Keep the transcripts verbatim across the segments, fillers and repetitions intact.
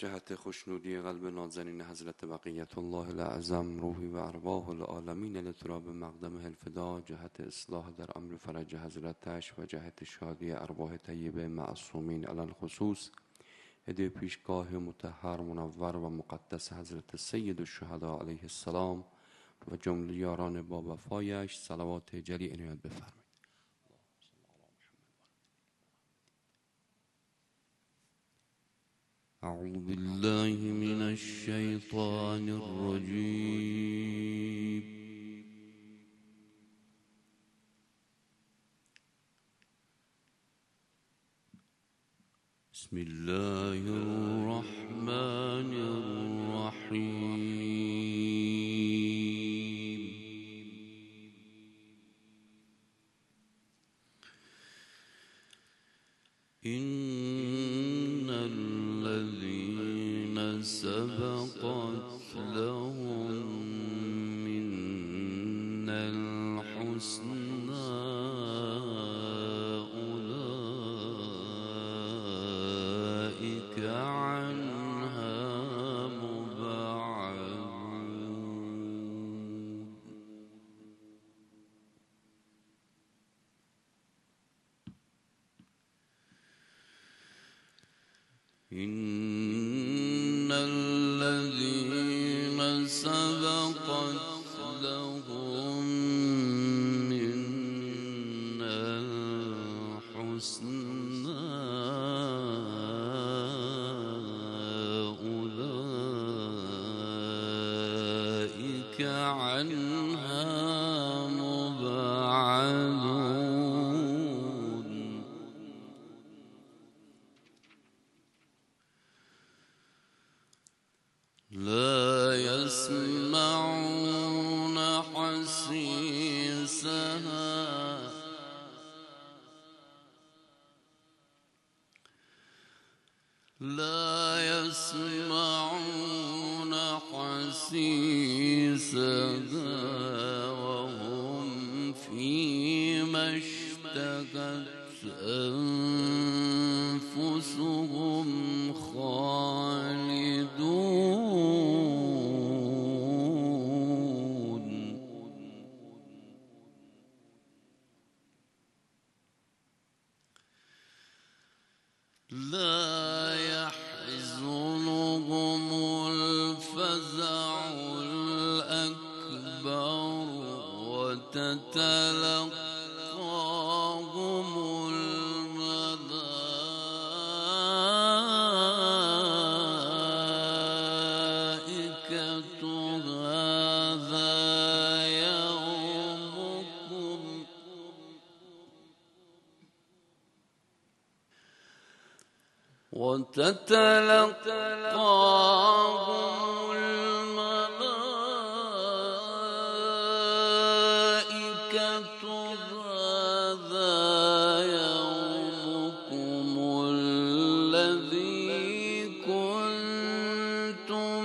جهت خوشنودی قلب نازنین حضرت بقیت الله الاعظم روحی و ارواح العالمین لتراب مقدم الفدا، جهت اصلاح در امر فرج حضرتش و جهت شادی ارواح طیبه معصومین علی الخصوص، هدیه پیشگاه مطهر منور و مقدس حضرت سید الشهدا علیه السلام و جمله یاران با وفایش صلوات جلی عنایت بفرمایید. أعوذ بالله من الشيطان الرجيم. بسم الله الرحمن الرحيم. إن الذين سبقت لهم منا الحسنى أولئك عنها مبعدون. إن الذين سبقت لهم منا الحسنى أولئك عنها مبعدون. لا يسمعون حسيسها لا يسمعون حسيسها وهم فيما اشتهت أنفسهم خالدون. لا يحزنهم الفزع الأكبر وتتلقاهم الملائكة هذا يومكم وتتلقاهم الملائكة هذا يومكم الذي كنتم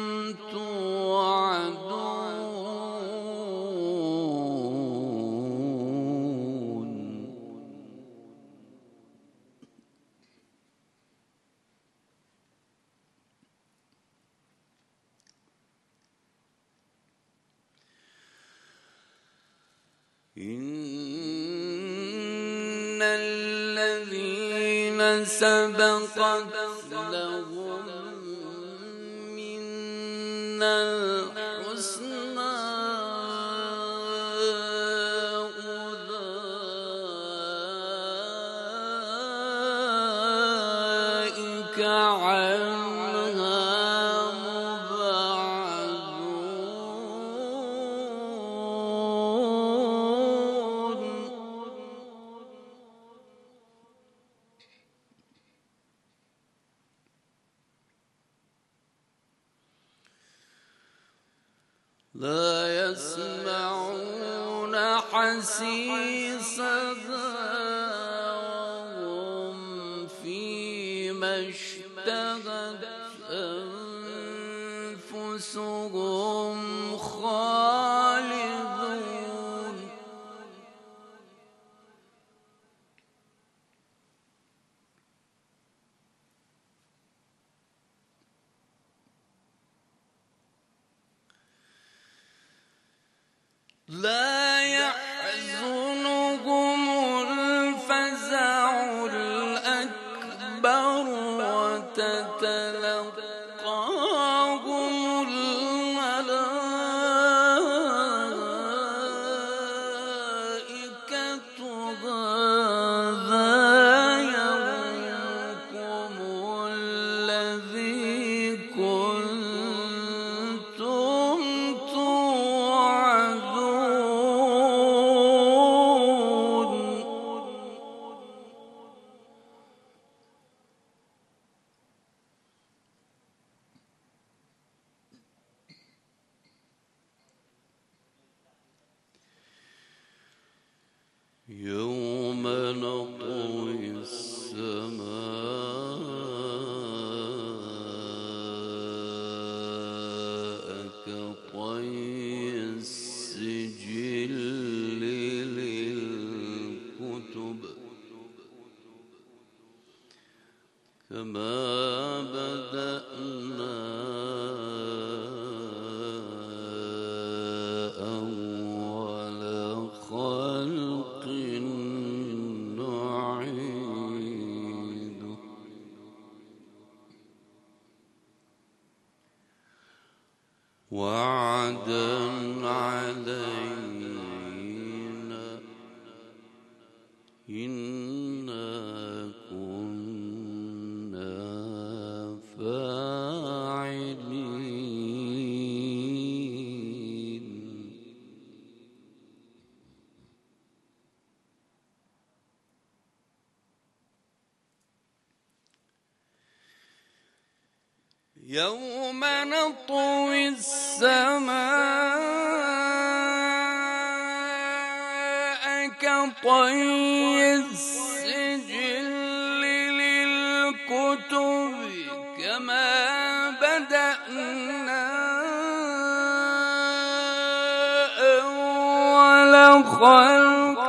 توعدون. إن الذين سبقت لهم منا الحسنى أولئك عنها لا يسمعون حسيسها وهم فيما اشتهت أنفسهم خالدون. لا يحزنهم الفزع الأكبر وتتلقاهم الملائكة هذا يومكم الذي كنتم توعدون. يوم نطوي السماء كطي السجل للكتب كما بدأنا أول خلق نعيده وعدا علينا إنا كنا فاعلين. يوم نطوي السماء كطي السجل للكتب كما بدأنا أول خلق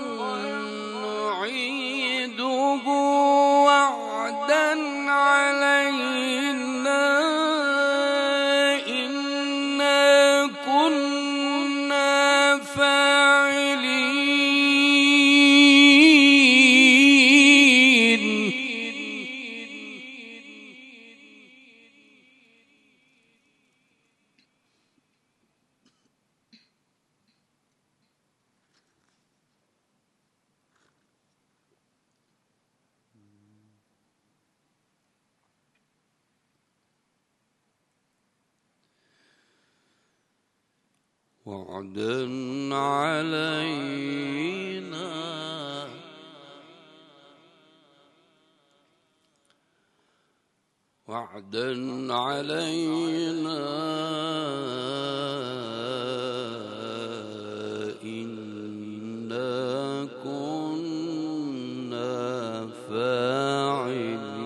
نعيده وعدا علينا إنا كنا فاعلين. وعدا علينا وعدا علينا إنا كنا فاعلين.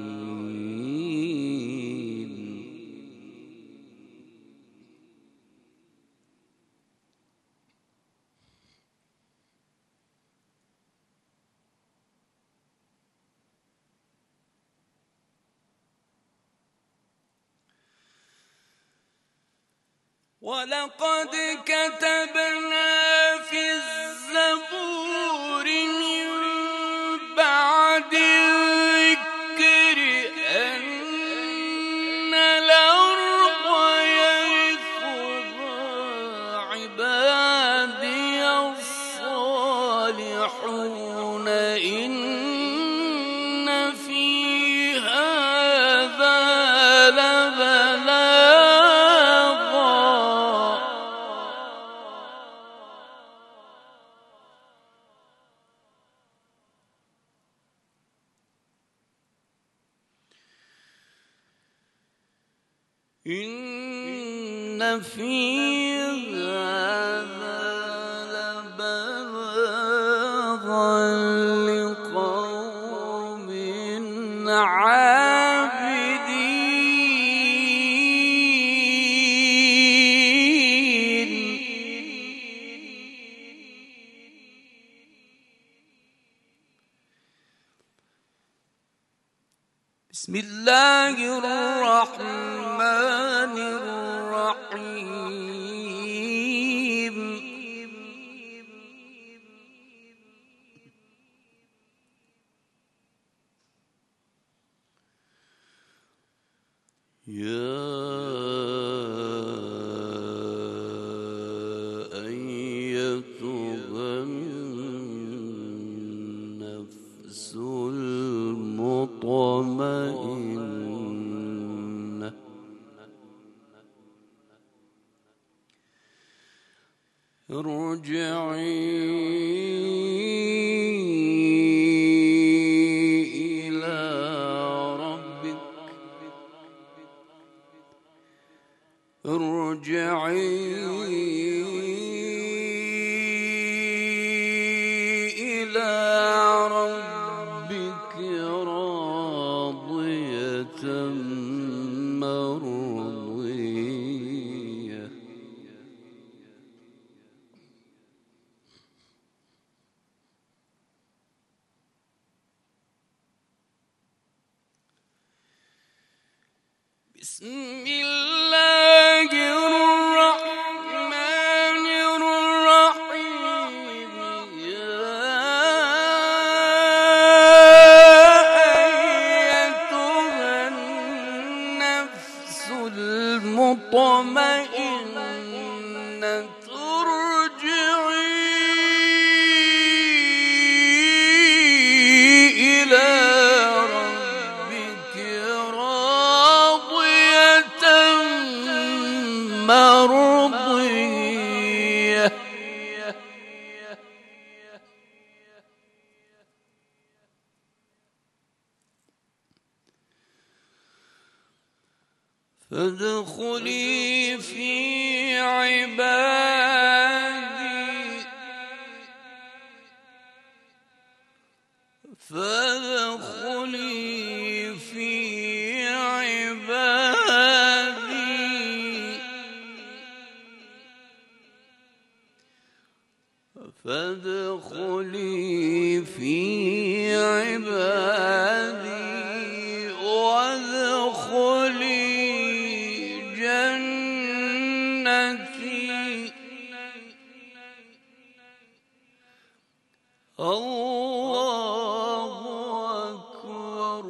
ولقد كتبنا في الزبور من بعد الذكر أن الأرض يرثها عبادي الصالحون إن في هذا لبلاغا. إن في هذا لبلاغا لقوم عابدين. بسم الله الرحمن الرحيم. يا أيتها النفس المطمئنة ارجعي ارجعي إلى ربك راضية مرضية بسم الله الرحمن الرحيم يا أيتها النفس المطمئنة ارجعي إلى ربك راضية مرضية فادخلي في عبادي فادخلي في عبادي فادخلي في عبادي وادخلي جنتي الله أكبر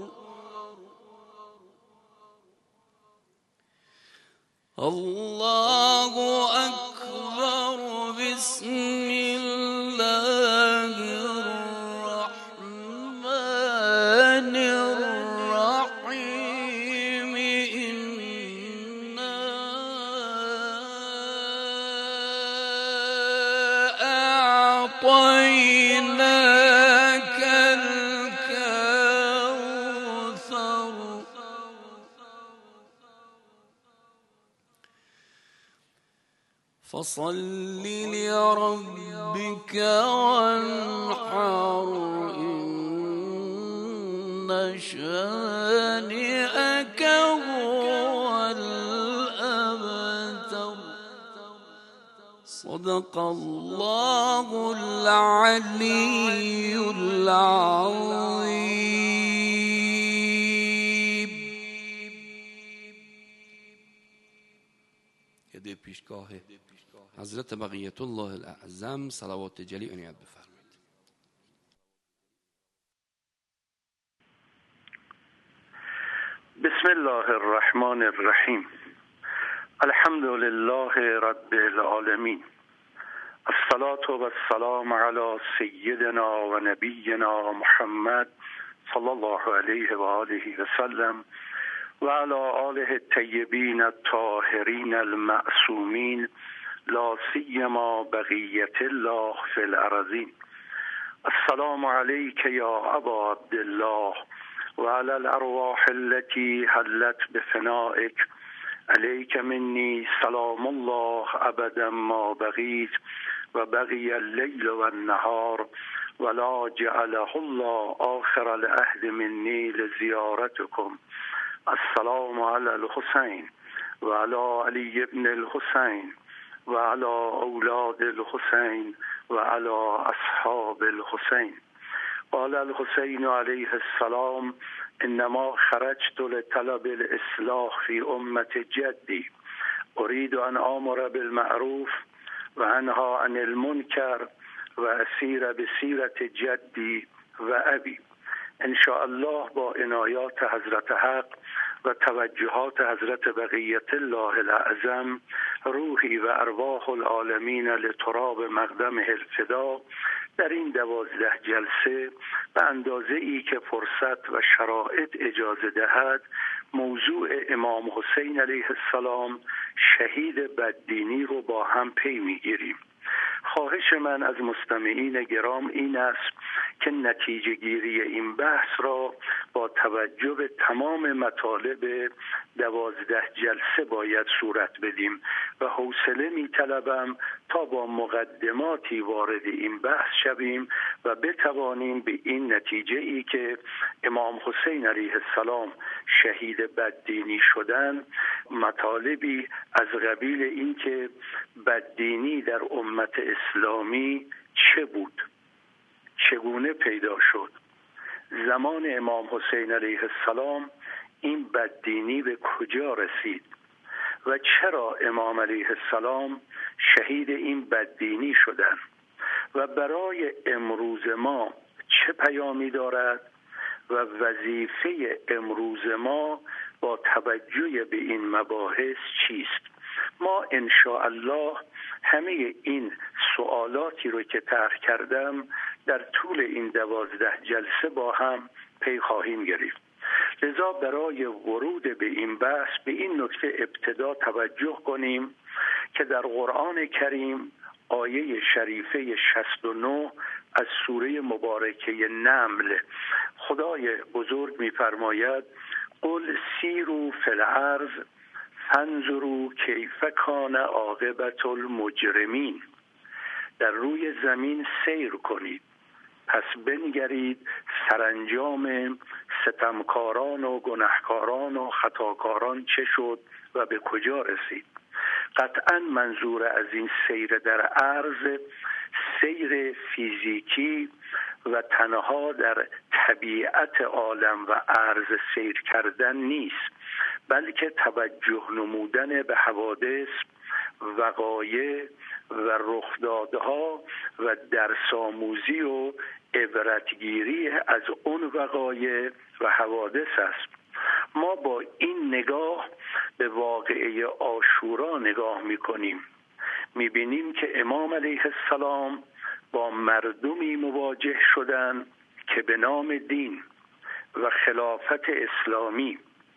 الله أكبر بسم الله الرحمن الرحيم إنا أعطيناك الكوثر فصل لربك وانحر إن شانئك هو الأبتر صدق الله العلي العظيم. یه پیشگاه حضرت بقیت الله الاعظم صلوات جلی عنایت بفرمایید. بسم الله الرحمن الرحیم. الحمد لله رب العالمین. الصلاة و السلام علی سیدنا و نبینا محمد صلی الله علیه و آله و سلم و علی آله الطیبین الطاهرین المعصومین لا سیما بقیت الله فی الارضین. السلام علیک یا ابا عبدالله و علی الارواح التي حلت بفنائک علیک منی سلام الله ابدا ما بقیت و بقی اللیل و النهار ولا جعله الله آخر العهد منی لزیارتکم. السلام علی الحسین و علی علی ابن الحسین و علی اولاد الحسین و علی اصحاب الحسین. قال الحسین علیه السلام انما خرجت لطلب الاصلاح فی امت جدی اريد ان آمر بالمعروف و انها عن المنکر و اسیر بسیرت جدی و ابی. ان شاء الله با عنایات حضرت حق و توجهات حضرت بقیت الله الاعظم روحی و ارواح العالمین لتراب مقدمه الفدا در این دوازده جلسه به اندازه ای که فرصت و شرایط اجازه دهد موضوع امام حسین علیه السلام شهید بددینی رو با هم پی میگیریم. خواهش من از مستمعین گرام این است که نتیجه گیری این بحث را با توجه به تمام مطالب دوازده جلسه باید صورت بدیم و حوصله می طلبم تا با مقدماتی وارد این بحث شویم و بتوانیم به این نتیجه ای که امام حسین علیه السلام شهید بددینی شدن، مطالبی از قبیل این که بددینی در امت اسلامی چه بود، چگونه پیدا شد، زمان امام حسین علیه السلام این بددینی به کجا رسید و چرا امام علیه السلام شهید این بددینی شدند و برای امروز ما چه پیامی دارد و وظیفه امروز ما با توجه به این مباحث چیست. ما ان شاء الله همه این سوالاتی رو که طرح کردم در طول این دوازده جلسه با هم پی خواهیم گرفت. لذا برای ورود به این بحث به این نکته ابتدا توجه کنیم که در قرآن کریم آیه شریفه شصت و نه از سوره مبارکه نمل خدای بزرگ می‌فرماید قل سیروا فی الارض فانظروا کیف کان عاقبة المجرمین، در روی زمین سیر کنید پس بنگرید سرانجام ستمکاران و گناهکاران و خطاکاران چه شد و به کجا رسید. قطعا منظور از این سیر در عرض سیر فیزیکی و تنها در طبیعت عالم و عرض سیر کردن نیست، بلکه توجه نمودن به حوادث، وقایع و رخدادها و درس آموزی و عبرتگیری از اون وقایع و حوادث است. ما با این نگاه به واقعه عاشورا نگاه می‌کنیم، می‌بینیم که امام علیه السلام با مردمی مواجه شدند که به نام دین و خلافت اسلامی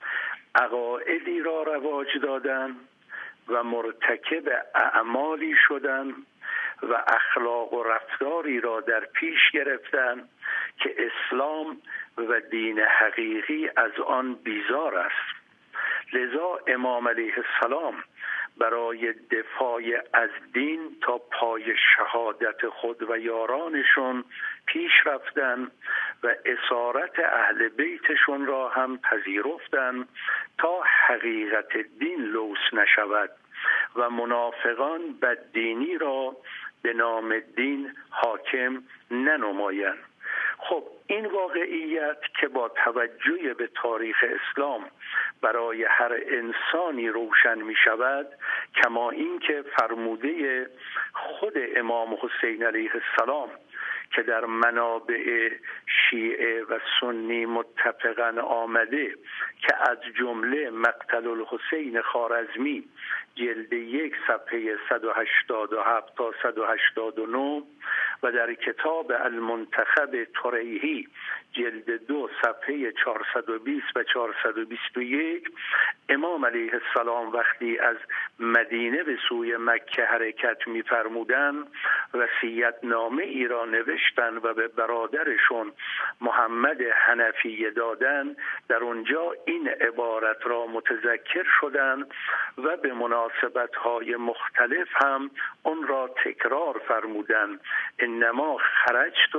عقایدی را رواج دادند و مرتکب اعمالی شدند و اخلاق و رفتاری را در پیش گرفتند که اسلام و دین حقیقی از آن بیزار است. لذا امام علیه السلام برای دفاع از دین تا پای شهادت خود و یارانشون پیش رفتند و اسارت اهل بیتشون را هم پذیرفتند تا حقیقت دین لوث نشود و منافقان بددینی را به نام دین حاکم ننمایند. خب این واقعیت که با توجه به تاریخ اسلام برای هر انسانی روشن می شود، کما این که فرموده خود امام حسین علیه السلام که در منابع شیعه و سنی متفقاً آمده که از جمله مقتل الحسین خوارزمی جلد یک صفحه صد و هشتاد و هفت تا صد و هشتاد و نه و در کتاب المنتخب طریحی جلد دو صفحه چهارصد و بیست و چهارصد و بیست و یک امام علیه السلام وقتی از مدینه به سوی مکه حرکت می فرمودند وصیت نامه ای را نوشتند و به برادرشون محمد حنفیه دادند. در اونجا این عبارت را متذکر شدند و به مناسبت‌های مختلف هم اون را تکرار فرمودند. انما خرجت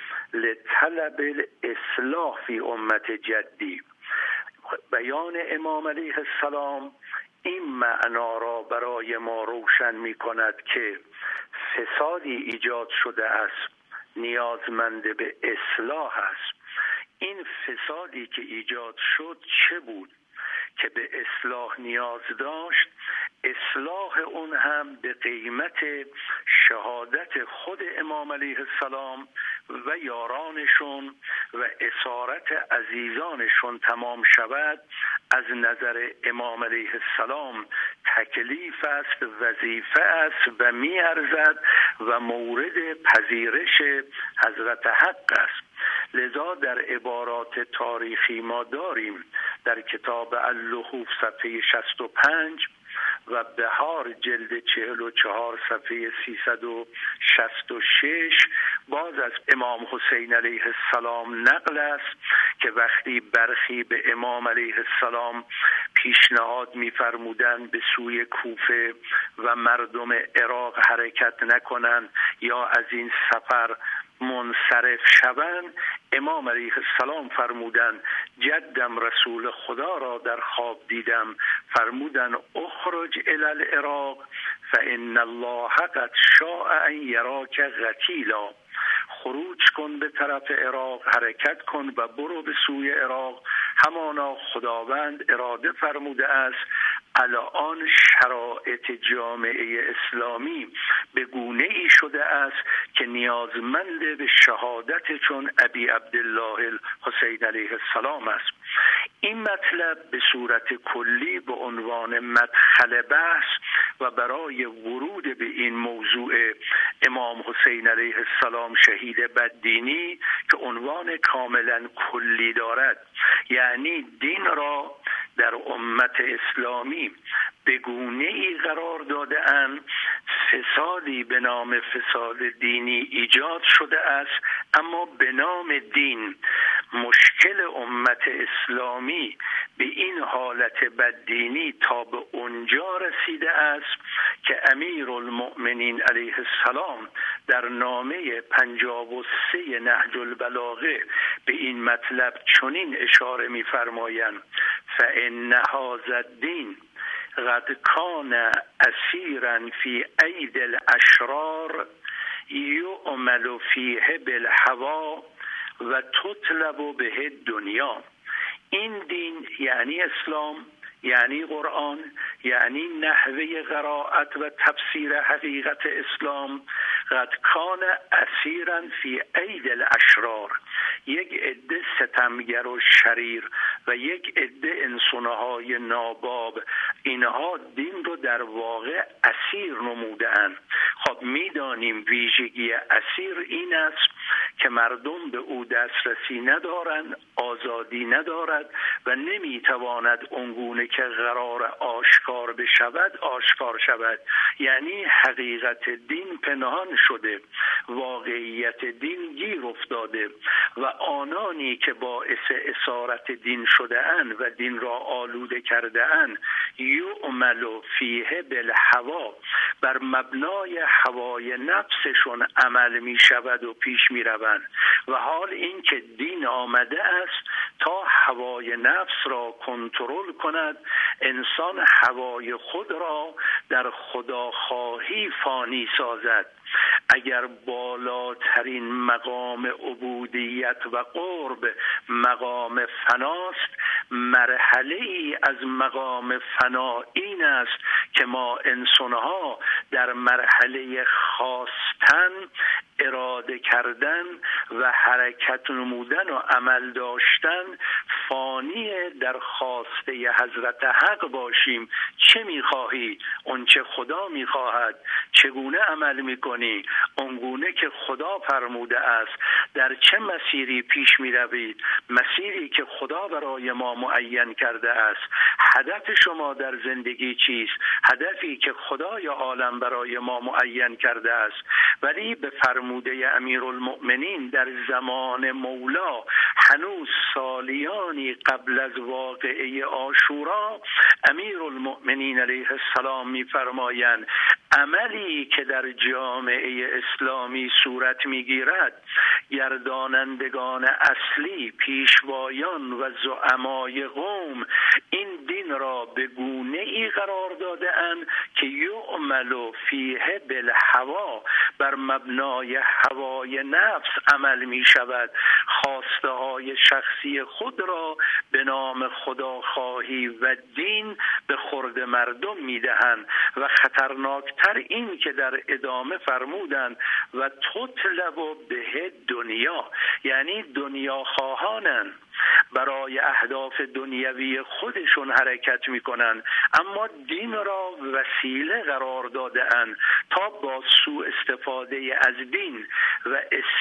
لطلب الاصلاح فی امت جدی. بیان امام علیه السلام این معنا را برای ما روشن می کند که فسادی ایجاد شده است نیازمند به اصلاح است. این فسادی که ایجاد شد چه بود که به اصلاح نیاز داشت؟ اصلاح اون هم به قیمت شهادت خود امام علیه السلام و یارانشون و اسارت عزیزانشون تمام شود، از نظر امام علیه السلام تکلیف است، وظیفه است و می‌ارزد و مورد پذیرش حضرت حق است. لذا در عبارات تاریخی ما داریم در کتاب اللحوف صفحه شصت و پنج و بهار جلد چهل و چهار صفحه سیصد و شصت و شش باز از امام حسین علیه السلام نقل است که وقتی برخی به امام علیه السلام پیشنهاد می‌فرمودند به سوی کوفه و مردم عراق حرکت نکنند یا از این سفر منصرف شوند، امام علیه السلام فرمودند جدم رسول خدا را در خواب دیدم، فرمودند اخرج الی العراق فان الله قد شاء ان یراک قتیلا، خروج کن به طرف عراق، حرکت کن و برو به سوی عراق، همانا خداوند اراده فرموده است الان شرایط جامعه اسلامی به گونه ای شده است که نیازمند به شهادت چون ابی عبدالله الحسین علیه السلام است. این مطلب به صورت کلی به عنوان مدخل بحث و برای ورود به این موضوع امام حسین علیه السلام شهید بددینی که عنوان کاملا کلی دارد، یعنی دین را در امت اسلامی به گونه ای قرار داده اند فسادی به نام فساد دینی ایجاد شده است، اما به نام دین مشکل امت اسلامی به این حالت بددینی تا به اونجا رسیده است که امیرالمؤمنین علیه السلام در نامه پنجاه و سه نهج البلاغه به این مطلب چنین اشاره می‌فرمایند فإن هذا الدین قد کان اسیرا فی اید الاشرار یعمل فیه بالهوی و تطلب به دنیا. این دین یعنی اسلام، یعنی قرآن، یعنی نحوه قرائت و تفسیر حقیقت اسلام، قد کان اسیرا فی اید الاشرار، یک عده ستمگر و شریر و یک عده انسانهای ناباب اینها دین رو در واقع اسیر نمودند. خب میدانیم ویژگی اسیر این است که مردم به او دسترسی ندارند، آزادی ندارد و نمیتواند اونگونه که قرار آشکار بشود آشکار شود، یعنی حقیقت دین پنهان شده، واقعیت دین گیر افتاده و آنانی که باعث اسارت دین شده اند و دین را آلوده کرده اند یعمل فیه بالهوی، بر مبنای هوای نفسشون عمل می شود و پیش می روند و حال این که دین آمده است تا هوای نفس را کنترل کند، انسان هوای خود را در خداخواهی فانی سازد. اگر بالاترین مقام عبودیت و قرب مقام فناست، مرحله ای از مقام فنا این است که ما انسانها در مرحله خواستن، اراده کردن و حرکت نمودن و عمل داشتن فانی در خواسته حضرت حق باشیم. چه میخواهی؟ اون چه خدا میخواهد. چگونه عمل میکنی؟ اونگونه که خدا فرموده است. در چه مسیری پیش میروید؟ مسیری که خدا برای ما معین کرده است. هدف شما در زندگی چیست؟ هدفی که خدای عالم برای ما معین کرده است. ولی به فرموده امیرالمؤمنین در زمان مولا هنوز سالیانی قبل از واقعه عاشورا امیرالمؤمنین علیه السلام می‌فرمایند عملی که در جامعه اسلامی صورت می‌گیرد، گردانندگان اصلی، پیشوایان و زعمای قوم این دین را به گونه‌ای قرار داده اند که یعمل فیه بالهوی، بر مبنای هوای نفس عمل می شود، خواسته های شخصی خود را به نام خداخواهی و دین به خورد مردم می دهند و خطرناکتر این که در ادامه فرمودند و تطلب به دنیا، یعنی دنیا خواهانند برای اهداف دنیوی خودشون حرکت میکنن، اما دین را وسیله قرار داده‌اند تا با سوء استفاده از دین و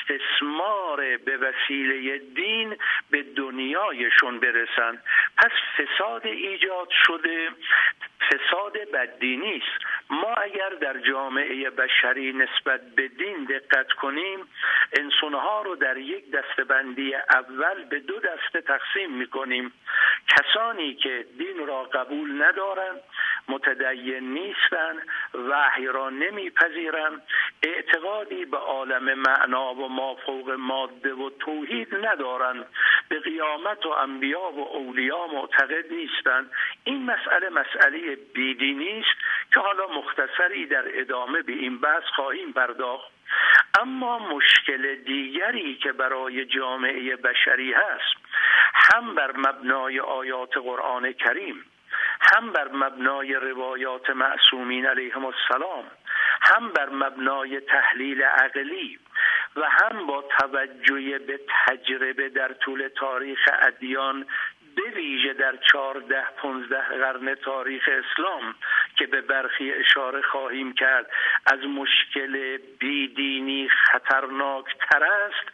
استثمار به وسیله دین به دنیایشون برسن. پس فساد ایجاد شده، فساد بددینی است. ما اگر در جامعه بشری نسبت به دین دقت کنیم، انسانها رو در یک دسته‌بندی اول به دو دسته تقسیم می‌کنیم: کسانی که دین را قبول ندارند، متدین نیستند، وحی را نمیپذیرند، اعتقادی به عالم معنا و مافوق ماده و توحید ندارند، به قیامت و انبیا و اولیا معتقد نیستند. این مسئله مسئله بیدینی است که حالا مختصری در ادامه به این بحث خواهیم پرداخت. اما مشکل دیگری که برای جامعه بشری هست، هم بر مبنای آیات قرآن کریم، هم بر مبنای روایات معصومین علیهم السلام، هم بر مبنای تحلیل عقلی و هم با توجه به تجربه در طول تاریخ ادیان، به ویژه در چهارده پانزده قرن تاریخ اسلام که به برخی اشاره خواهیم کرد، از مشکل بیدینی خطرناک تر است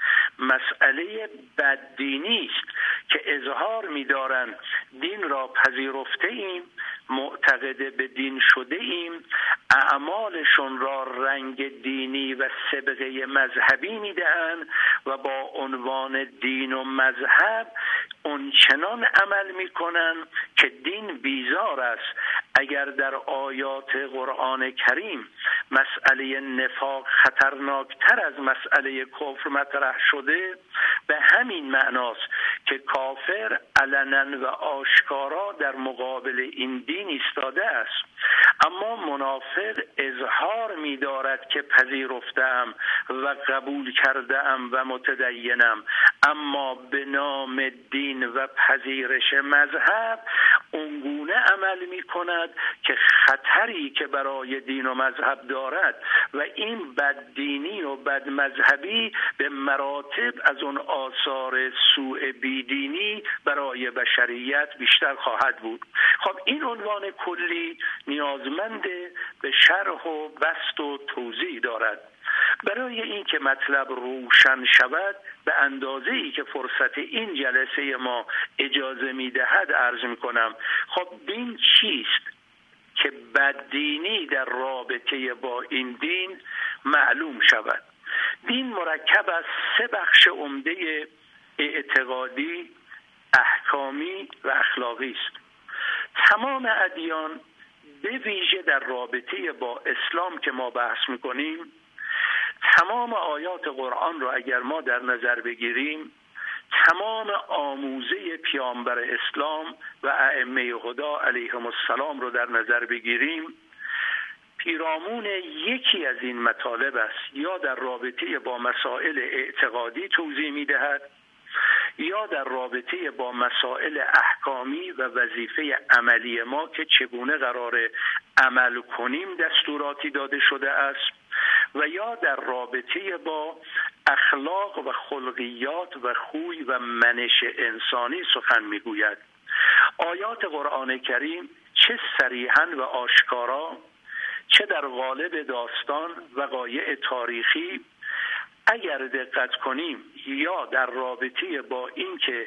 مسئله بددینی است که اظهار می‌دارند دین را پذیرفته ایم، معتقد به دین شده ایم، اعمالشون را رنگ دینی و سبقه مذهبی میدهند و با عنوان دین و مذهب اونچنان عمل میکنن که دین بیزار است. اگر در آیات قرآن کریم مسئله نفاق خطرناکتر از مسئله کفر مطرح شده، به همین معناست که کافر علنا و آشکارا در مقابل این دین ایستاده است، اما منافق اظهار می دارد که پذیرفتم و قبول کردم و متدینم، اما به نام دین و پذیرش مذهب اونگونه عمل می کند که خطری که برای دین و مذهب دارد و این بددینی و بدمذهبی به مراتب از اون آثار سوء بیدینی برای بشریت بیشتر خواهد بود. خب این عنوان کلی نیازمند به شرح و بسط و توضیح دارد. برای این که مطلب روشن شود، به اندازه‌ای که فرصت این جلسه ما اجازه می‌دهد عرض می‌کنم. خب دین چیست؟ که بددینی در رابطه با این دین معلوم شود. دین مرکب از سه بخش عمده اعتقادی، احکامی و اخلاقی است. تمام ادیان به ویژه در رابطه با اسلام که ما بحث می‌کنیم، تمام آیات قرآن را اگر ما در نظر بگیریم، تمام آموزه پیامبر اسلام و ائمه هدا علیهم السلام رو در نظر بگیریم، پیرامون یکی از این مطالب است: یا در رابطه با مسائل اعتقادی توضیح می‌دهد، یا در رابطه با مسائل احکامی و وظیفه عملی ما که چگونه قرار عمل کنیم دستوراتی داده شده است، و یا در رابطه با اخلاق و خلقیات و خوی و منش انسانی سخن میگوید. آیات قرآن کریم چه صریحاً و آشکارا، چه در قالب داستان وقایع تاریخی، اگر دقت کنیم، یا در رابطه با این که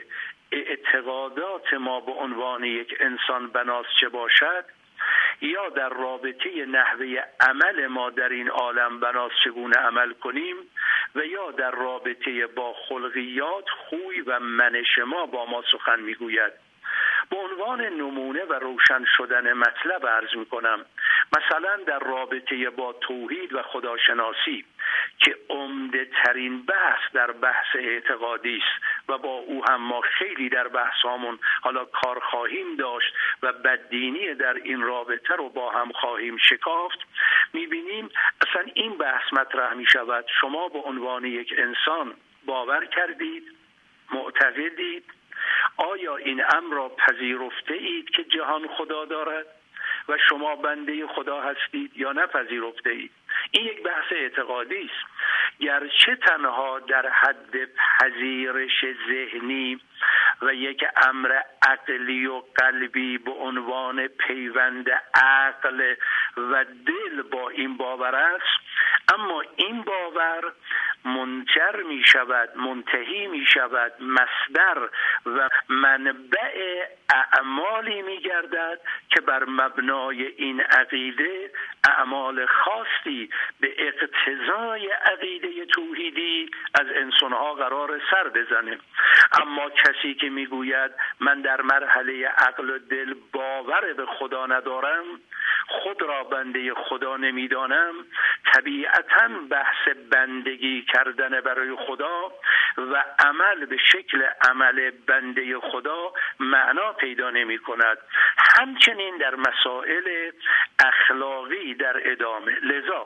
اعتقادات ما به عنوان یک انسان بناس چه باشد، یا در رابطه نحوه عمل ما در این عالم بناس چگونه عمل کنیم، و یا در رابطه با خلقیات، خوی و منش ما با ما سخن میگوید. به عنوان نمونه و روشن شدن مطلب عرض میکنم، مثلا در رابطه با توحید و خداشناسی که عمده ترین بحث در بحث اعتقادی است و با او هم ما خیلی در بحثامون حالا کار خواهیم داشت و بددینی در این رابطه رو با هم خواهیم شکافت، میبینیم اصلا این بحث مطرح میشود: شما به عنوان یک انسان باور کردید، معتقدید، آیا این امر را پذیرفته اید که جهان خدا دارد و شما بنده خدا هستید یا نپذیرفته اید؟ این یک بحث اعتقادی است، گرچه تنها در حد پذیرش ذهنی و یک امر عقلی و قلبی به عنوان پیوند عقل و دل با این باور است، اما این باور منجر می شود، منتهی می شود، مصدر و منبع اعمالی می گردد که بر مبنای این عقیده اعمال خاصی به اقتضای عقیده توحیدی از انسانها قرار سر بزنه. اما کسی که می گوید من در مرحله عقل و دل باور به خدا ندارم، خود را بنده خدا نمیدانم، طبیعتاً بحث بندگی کردن برای خدا و عمل به شکل عمل بنده خدا معنا پیدا نمی کند. همچنین در مسائل اخلاقی در ادامه. لذا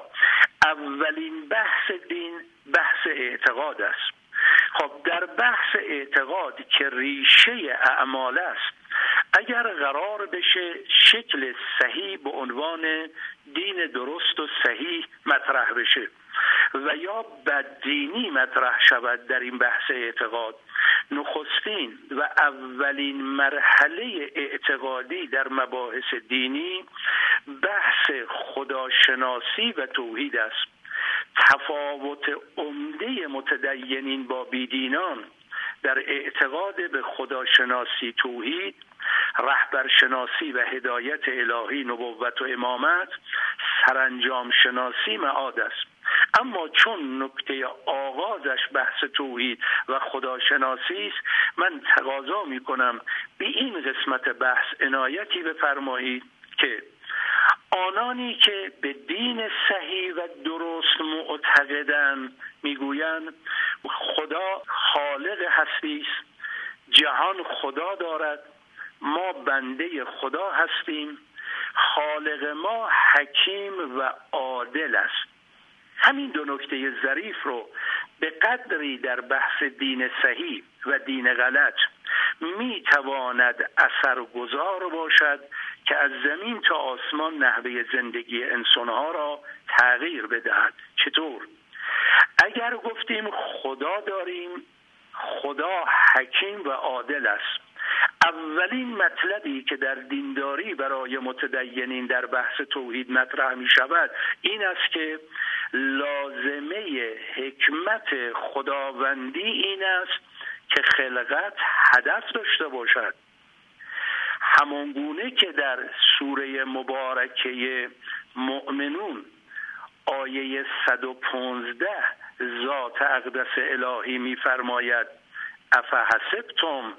اولین بحث دین بحث اعتقاد است. خب در بحث اعتقاد که ریشه اعمال است، اگر قرار بشه شکل صحیح به عنوان دین درست و صحیح مطرح بشه و یا بددینی مطرح شود در این بحث اعتقاد، نخستین و اولین مرحله اعتقادی در مباحث دینی بحث خداشناسی و توحید است. تفاوت عمده متدینین با بیدینان در اعتقاد به خداشناسی توحید، رهبرشناسی و هدایت الهی، نبوت و امامت، سرانجام شناسی معاد است. اما چون نکته آغازش بحث توحید و خداشناسی است، من تقاضا می کنم به این قسمت بحث عنایتی بفرمایید که آنانی که به دین صحیح و درست معتقدند میگویند خدا خالق هستی است، جهان خدا دارد، ما بنده خدا هستیم، خالق ما حکیم و عادل است. همین دو نکته ظریف رو به قدری در بحث دین صحیح و دین غلط می تواند اثرگذار باشد که از زمین تا آسمان نحوه زندگی انسانها را تغییر بدهد. چطور؟ اگر گفتیم خدا داریم، خدا حکیم و عادل است، اولین مطلبی که در دینداری برای متدینین در بحث توحید مطرح می شود این است که لازمه حکمت خداوندی این است که خلقت هدف داشته باشد. همانگونه که در سوره مبارکه مؤمنون آیه صد و پانزده ذات اقدس الهی می‌فرماید افحسبتم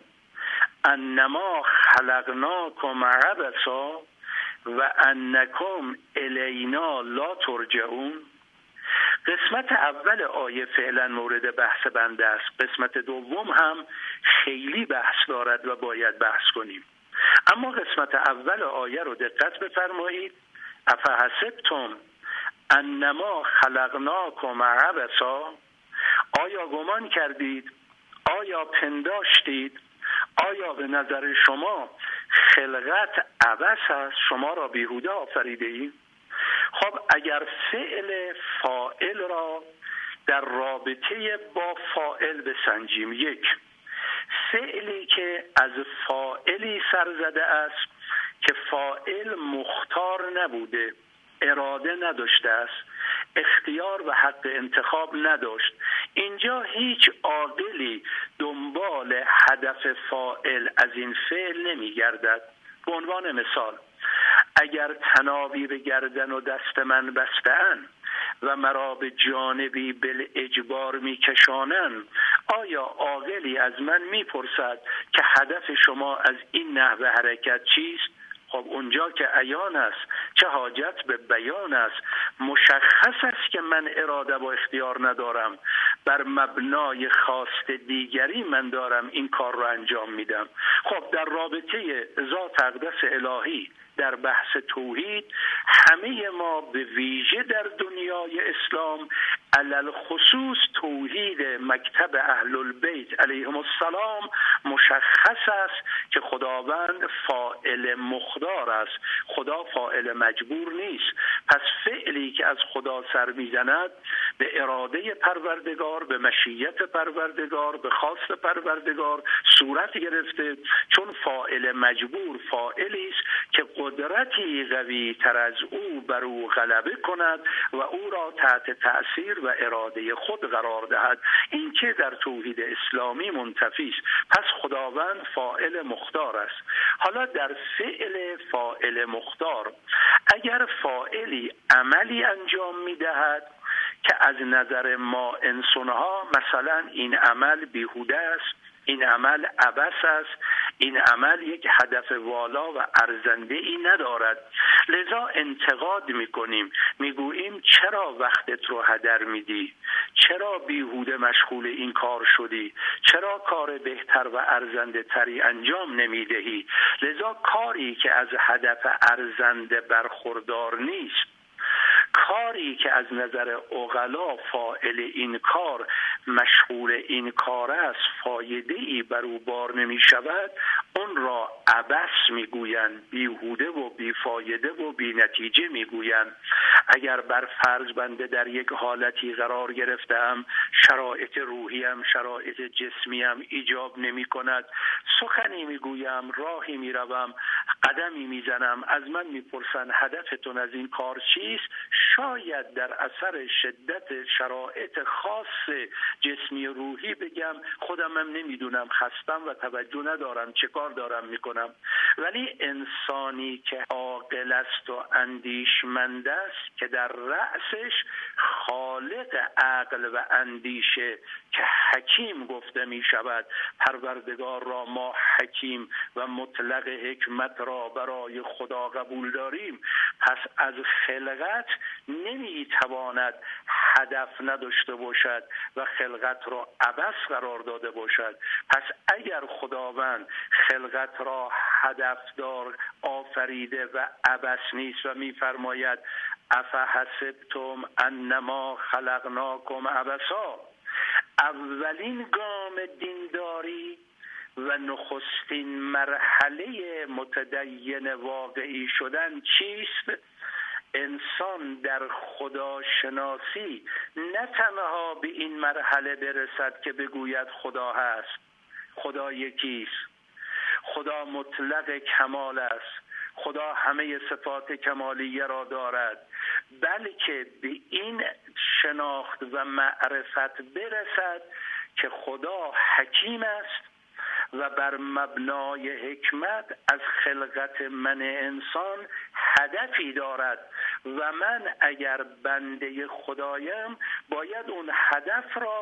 انما خلقناکم عبثا و انکم الینا لا ترجعون. قسمت اول آیه فعلا مورد بحث بنده است، قسمت دوم هم خیلی بحث دارد و باید بحث کنیم. اما قسمت اول آیه رو دقت بفرمایید. افحسبتم انما خلقناکم عبثا، آیا گمان کردید، آیا پنداشتید، آیا به نظر شما خلقت عبث است، شما را بیهوده آفریده اید؟ خب اگر فعل فاعل را در رابطه با فاعل بسنجیم، یک، فعلی که از فاعلی سرزده است که فاعل مختار نبوده، اراده نداشته است، اختیار و حق انتخاب نداشت، اینجا هیچ عاقلی دنبال هدف فاعل از این فعل نمی گردد. به عنوان مثال، اگر تنابی به گردن و دست من بسته‌اند و مرا به جانبی بالاجبار میکشانند، آیا عاقلی از من میپرسد که هدف شما از این نحوه حرکت چیست؟ خب اونجا که عیان است، چه حاجت به بیان است، مشخص است که من اراده و اختیار ندارم، بر مبنای خواست دیگری من دارم این کار رو انجام میدم. خب در رابطه ذات اقدس الهی در بحث توحید همه ما به ویژه در دنیای اسلام علل خصوص توحید مکتب اهل البیت علیهم السلام مشخص است که خداوند فاعل مقدار است، خدا فاعل مجبور نیست. پس فعلی که از خدا سر میزند به اراده پروردگار، به مشیت پروردگار، به خواست پروردگار صورت گرفته، چون فاعل مجبور فاعلی است که قدرتی قوی تر از او بر او غلبه کند و او را تحت تأثیر و اراده خود قرار دهد. این که در توحید اسلامی منتفی است. پس خداوند فاعل مختار است. حالا در فعل فاعل مختار اگر فاعلی عملی انجام می‌دهد که از نظر ما انسان‌ها مثلا این عمل بیهوده است، این عمل عبث است، این عمل یک هدف والا و ارزنده ای ندارد، لذا انتقاد میکنیم، میگوییم چرا وقتت رو هدر میدی؟ چرا بیهوده مشغول این کار شدی؟ چرا کار بهتر و ارزنده تری انجام نمیدهی؟ لذا کاری که از هدف ارزنده برخوردار نیست، کاری که از نظر عقلا فاعل این کار مشغول این کار است، فایده ای بر او بار نمی شود، اون را عبث می گویند، بیهوده و بیفایده و بی نتیجه می گویند. اگر بر فرض بنده در یک حالتی قرار گرفتم، شرایط روحیم، شرایط جسمیم ایجاب نمی کند، سخنی می گویم، راهی می روم، قدمی می زنم، از من می پرسند هدفتون از این کار چیست؟ شاید در اثر شدت شرایط خاص جسمی روحی بگم خودم هم نمیدونم، خستم و توجه ندارم چه کار دارم میکنم. ولی انسانی که عاقل است و اندیشمند است که در رأسش خالق عقل و اندیشه که حکیم گفته می شود، پروردگار را ما حکیم و مطلق حکمت را برای خدا قبول داریم، پس از خلقت نمی تواند هدف نداشته باشد و خلقت را عبث قرار داده باشد. پس اگر خداوند خلقت را هدفدار آفریده و عبث نیست و می فرماید افحسبتم انما خلقناکم عبثا، اولین گام دینداری و نخستین مرحله متدین واقعی شدن چیست؟ انسان در خداشناسی نه تنها به این مرحله برسد که بگوید خدا هست، خدا یکیست، خدا مطلق کمال است، خدا همه صفات کمالیه را دارد، بلکه به این شناخت و معرفت برسد که خدا حکیم است و بر مبنای حکمت از خلقت من انسان هدفی دارد و من اگر بنده خدایم باید اون هدف را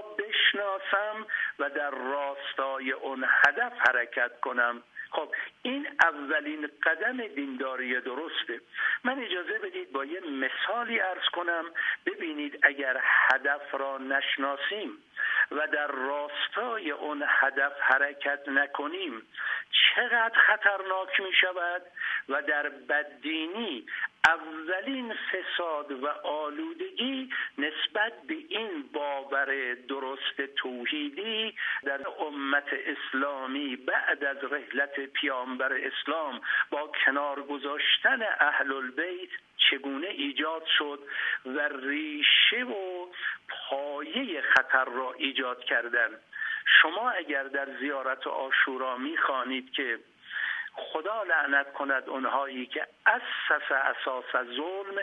بشناسم و در راستای اون هدف حرکت کنم. خب این اولین قدم دینداری درسته. من اجازه بدید با یه مثالی عرض کنم، ببینید اگر هدف را نشناسیم و در راستای اون هدف حرکت نکنیم چقدر خطرناک می شود و در بددینی اولین فساد و آلودگی نسبت به این باور درست توحیدی در امت اسلامی بعد از رحلت پیامبر اسلام با کنار گذاشتن اهل البیت چگونه ایجاد شد و ریشه و پایه خطر را ایجاد کردن. شما اگر در زیارت عاشورا می‌خوانید که خدا لعنت کند اونهایی که اساس اساس ظلم،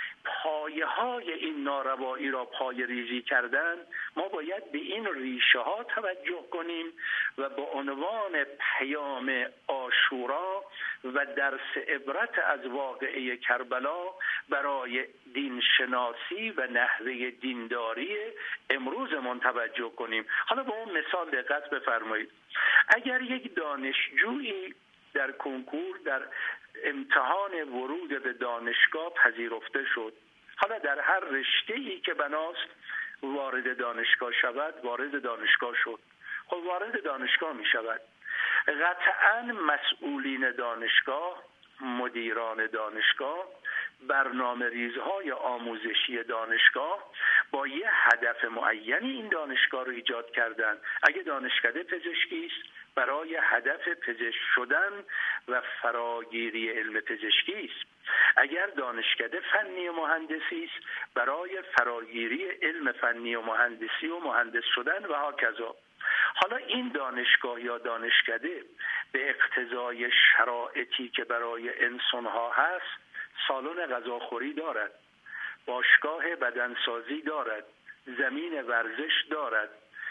پایه های این ناروایی را پای ریزی کردن، ما باید به این ریشه ها توجه کنیم و با عنوان پیام عاشورا و درس عبرت از واقعه کربلا برای دین شناسی و نحوه دینداری امروزمون توجه کنیم. حالا با اون مثال دقت بفرمایید. اگر یک دانشجویی در کنکور در امتحان ورود به دانشگاه پذیرفته شد، حالا در هر رشته‌ای که بناست وارد دانشگاه شود، وارد دانشگاه شد، خب وارد دانشگاه می شود، قطعاً مسئولین دانشگاه، مدیران دانشگاه، برنامه ریزهای آموزشی دانشگاه با یه هدف معینی این دانشگاه رو ایجاد کردن. اگه دانشکده پزشکی است برای هدف پزشک شدن و فراگیری علم پزشکی است. اگر دانشکده فنی و مهندسی است برای فراگیری علم فنی و مهندسی و مهندس شدن و هاکذا. حالا این دانشگاه یا دانشکده به اقتضای شرایطی که برای انسانها هست سالن غذاخوری دارد، باشگاه بدنسازی دارد، زمین ورزش دارد،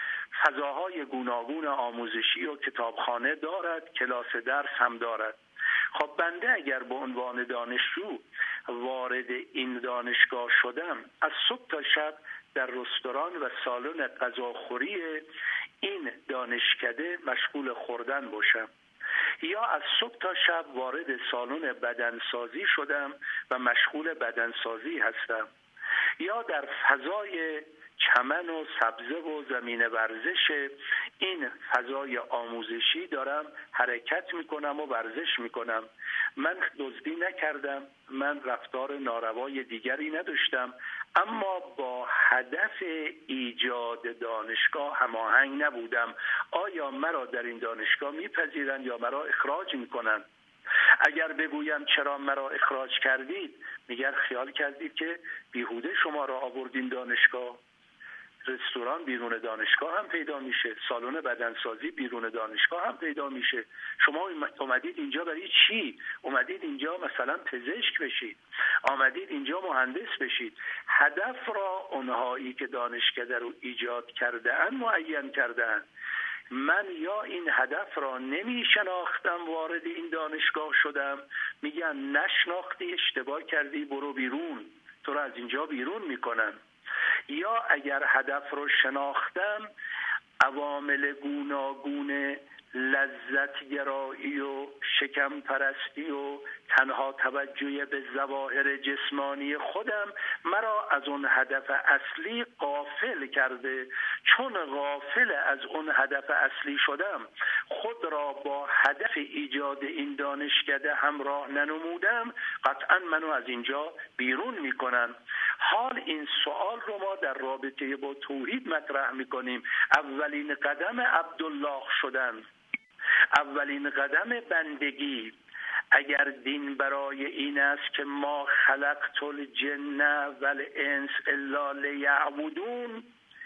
فضاهای گوناگون آموزشی و کتابخانه دارد، کلاس درس هم دارد. خب بنده اگر به عنوان دانشجو وارد این دانشگاه شدم، از صبح تا شب در رستوران و سالن غذاخوری این دانشکده مشغول خوردن باشم، یا از صبح تا شب وارد سالن بدنسازی شدم و مشغول بدنسازی هستم، یا در فضای چمن و سبزه و زمین ورزش این فضای آموزشی دارم حرکت میکنم و ورزش میکنم. من دزدی نکردم، من رفتار ناروای دیگری نداشتم، اما با هدف ایجاد دانشگاه هماهنگ نبودم. آیا مرا در این دانشگاه میپذیرن یا مرا اخراج میکنن؟ اگر بگویم چرا مرا اخراج کردید، میگن خیال کردید که بیهوده شما را آوردین دانشگاه. رستوران بیرون دانشگاه هم پیدا میشه، سالن بدنسازی بیرون دانشگاه هم پیدا میشه. شما اومدید اینجا برای چی؟ اومدید اینجا مثلا پزشک بشید، آمدید اینجا مهندس بشید. هدف را اونهایی که دانشکده رو ایجاد کرده‌اند معین کرده‌اند. من یا این هدف را نمی شناختم وارد این دانشگاه شدم، میگن نشناختی اشتباه کردی برو بیرون، تو را از اینجا بیرون میکنن. یا اگر هدف رو شناختم عوامل گوناگون لذت گرایی و شکم پرستی و تنها توجه به ظواهر جسمانی خودم مرا از اون هدف اصلی غافل کرده. چون غافل از اون هدف اصلی شدم، خود را با هدف ایجاد این دانشکده همراه ننمودم، قطعا منو از اینجا بیرون میکنن. حال این سوال رو ما در رابطه با توحید مطرح میکنیم. اولین قدم عبدالله شدن، اولین قدم بندگی. اگر دین برای این است که ما خلقت الجن والانس الا لیعبدون،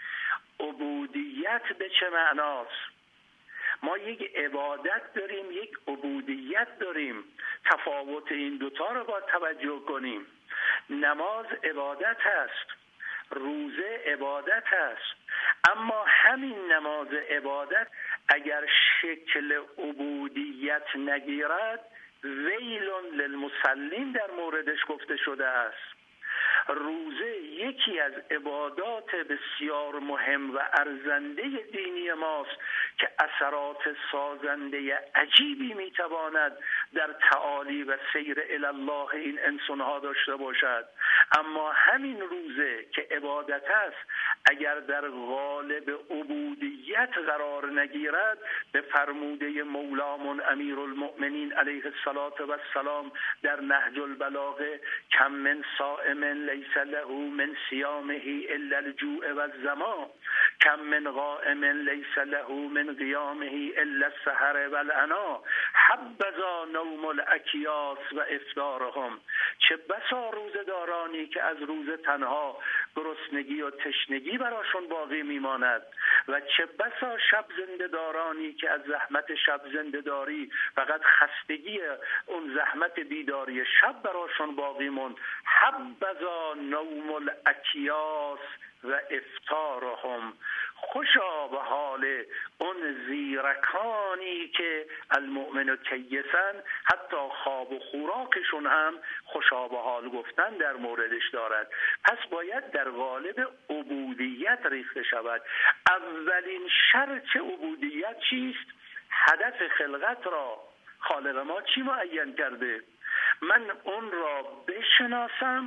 عبودیت به چه معناست؟ ما یک عبادت داریم، یک عبودیت داریم. تفاوت این دوتا رو باید توجه کنیم. نماز عبادت است، روزه عبادت است، اما همین نماز عبادت اگر شکل عبودیت نگیرد، ویل للمصلین در موردش گفته شده است. روزه یکی از عبادات بسیار مهم و ارزنده دینی ماست که اثرات سازنده عجیبی میتواند در تعالی و سیر الله این انسانها داشته باشد. اما همین روزه که عبادت است اگر در قالب عبودیت قرار نگیرد، به فرموده مولامون امیرالمؤمنین علیه السلام در نهج البلاغه کم من صائم لیس له من صیامه الا الجوع والظما، کم من قائم لیس له من قیامه الا السحر والعنا، حبذا نوم الاکیاس و افطارهم. چه بسا روزدارانی که از روز تنها گرسنگی و تشنگی براشون باقی میماند، و چه بسا شب زنده‌دارانی که از زحمت شب زنده‌داری فقط خستگی اون زحمت بیداری شب براشون باقی موند. حبذا نوم الاکیاس و افطارهم. خوشا به حال اون زیرکانی که المؤمن کیسن، حتی خواب و خوراکشون هم خوشا به حال گفتن در موردش دارد. پس باید در قالب عبودیت ریخته شود. اولین شرط عبودیت چیست؟ هدف خلقت را خالق ما چی معین کرده؟ من اون را بشناسم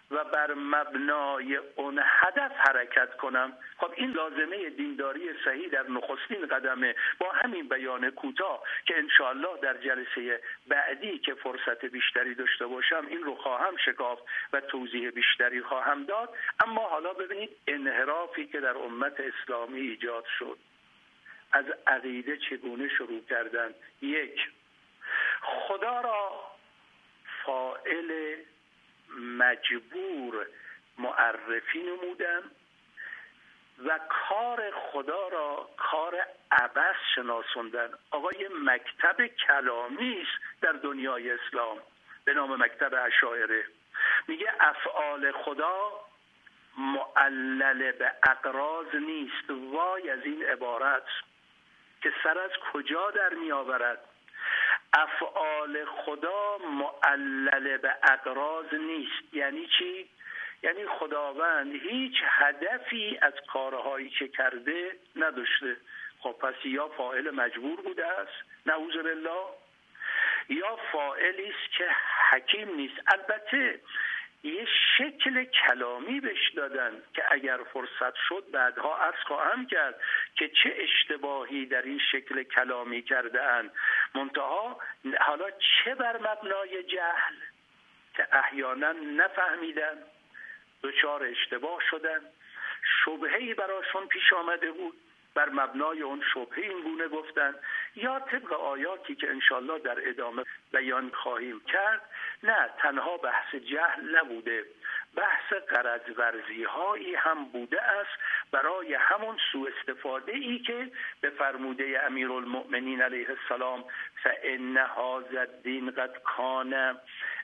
و بر مبنای اون هدف حرکت کنم. خب این لازمه دینداری صحیح در نخستین قدمه. با همین بیان کوتاه که انشاءالله در جلسه بعدی که فرصت بیشتری داشته باشم این رو خواهم شکافت و توضیح بیشتری خواهم داد. اما حالا ببینید انحرافی که در امت اسلامی ایجاد شد. از عقیده چگونه شروع کردن؟ یک، خدا را فاعل مجبور معرفی نمودن و کار خدا را کار عبث شناسوندن. آقا یه مکتب کلامی است در دنیای اسلام به نام مکتب اشاعره، میگه افعال خدا معلل به اغراض نیست. وای از این عبارت که سر از کجا در می آورد. افعال خدا معلل به اغراض نیست یعنی چی؟ یعنی خداوند هیچ هدفی از کارهایی که کرده نداشته. خب پس یا فاعل مجبور بوده است نعوذ بالله، یا فاعلی است که حکیم نیست. البته یه شکل کلامی بهش دادن که اگر فرصت شد بعدها عرض خواهم کرد که چه اشتباهی در این شکل کلامی کرده اند. منتها حالا چه بر مبنای جهل که احیانا نفهمیدن دچار اشتباه شدن، شبهه‌ای براشون پیش آمده بود، بر مبنای اون شبهه این گونه گفتن، یا طبق آیاتی که انشالله در ادامه بیان خواهیم کرد. نه تنها بحث جهل نبوده، بحث غرض ورزی هایی هم بوده است برای همون سوء استفاده ای که به فرموده امیرالمؤمنین علیه السلام فإن هذا الدین قد کان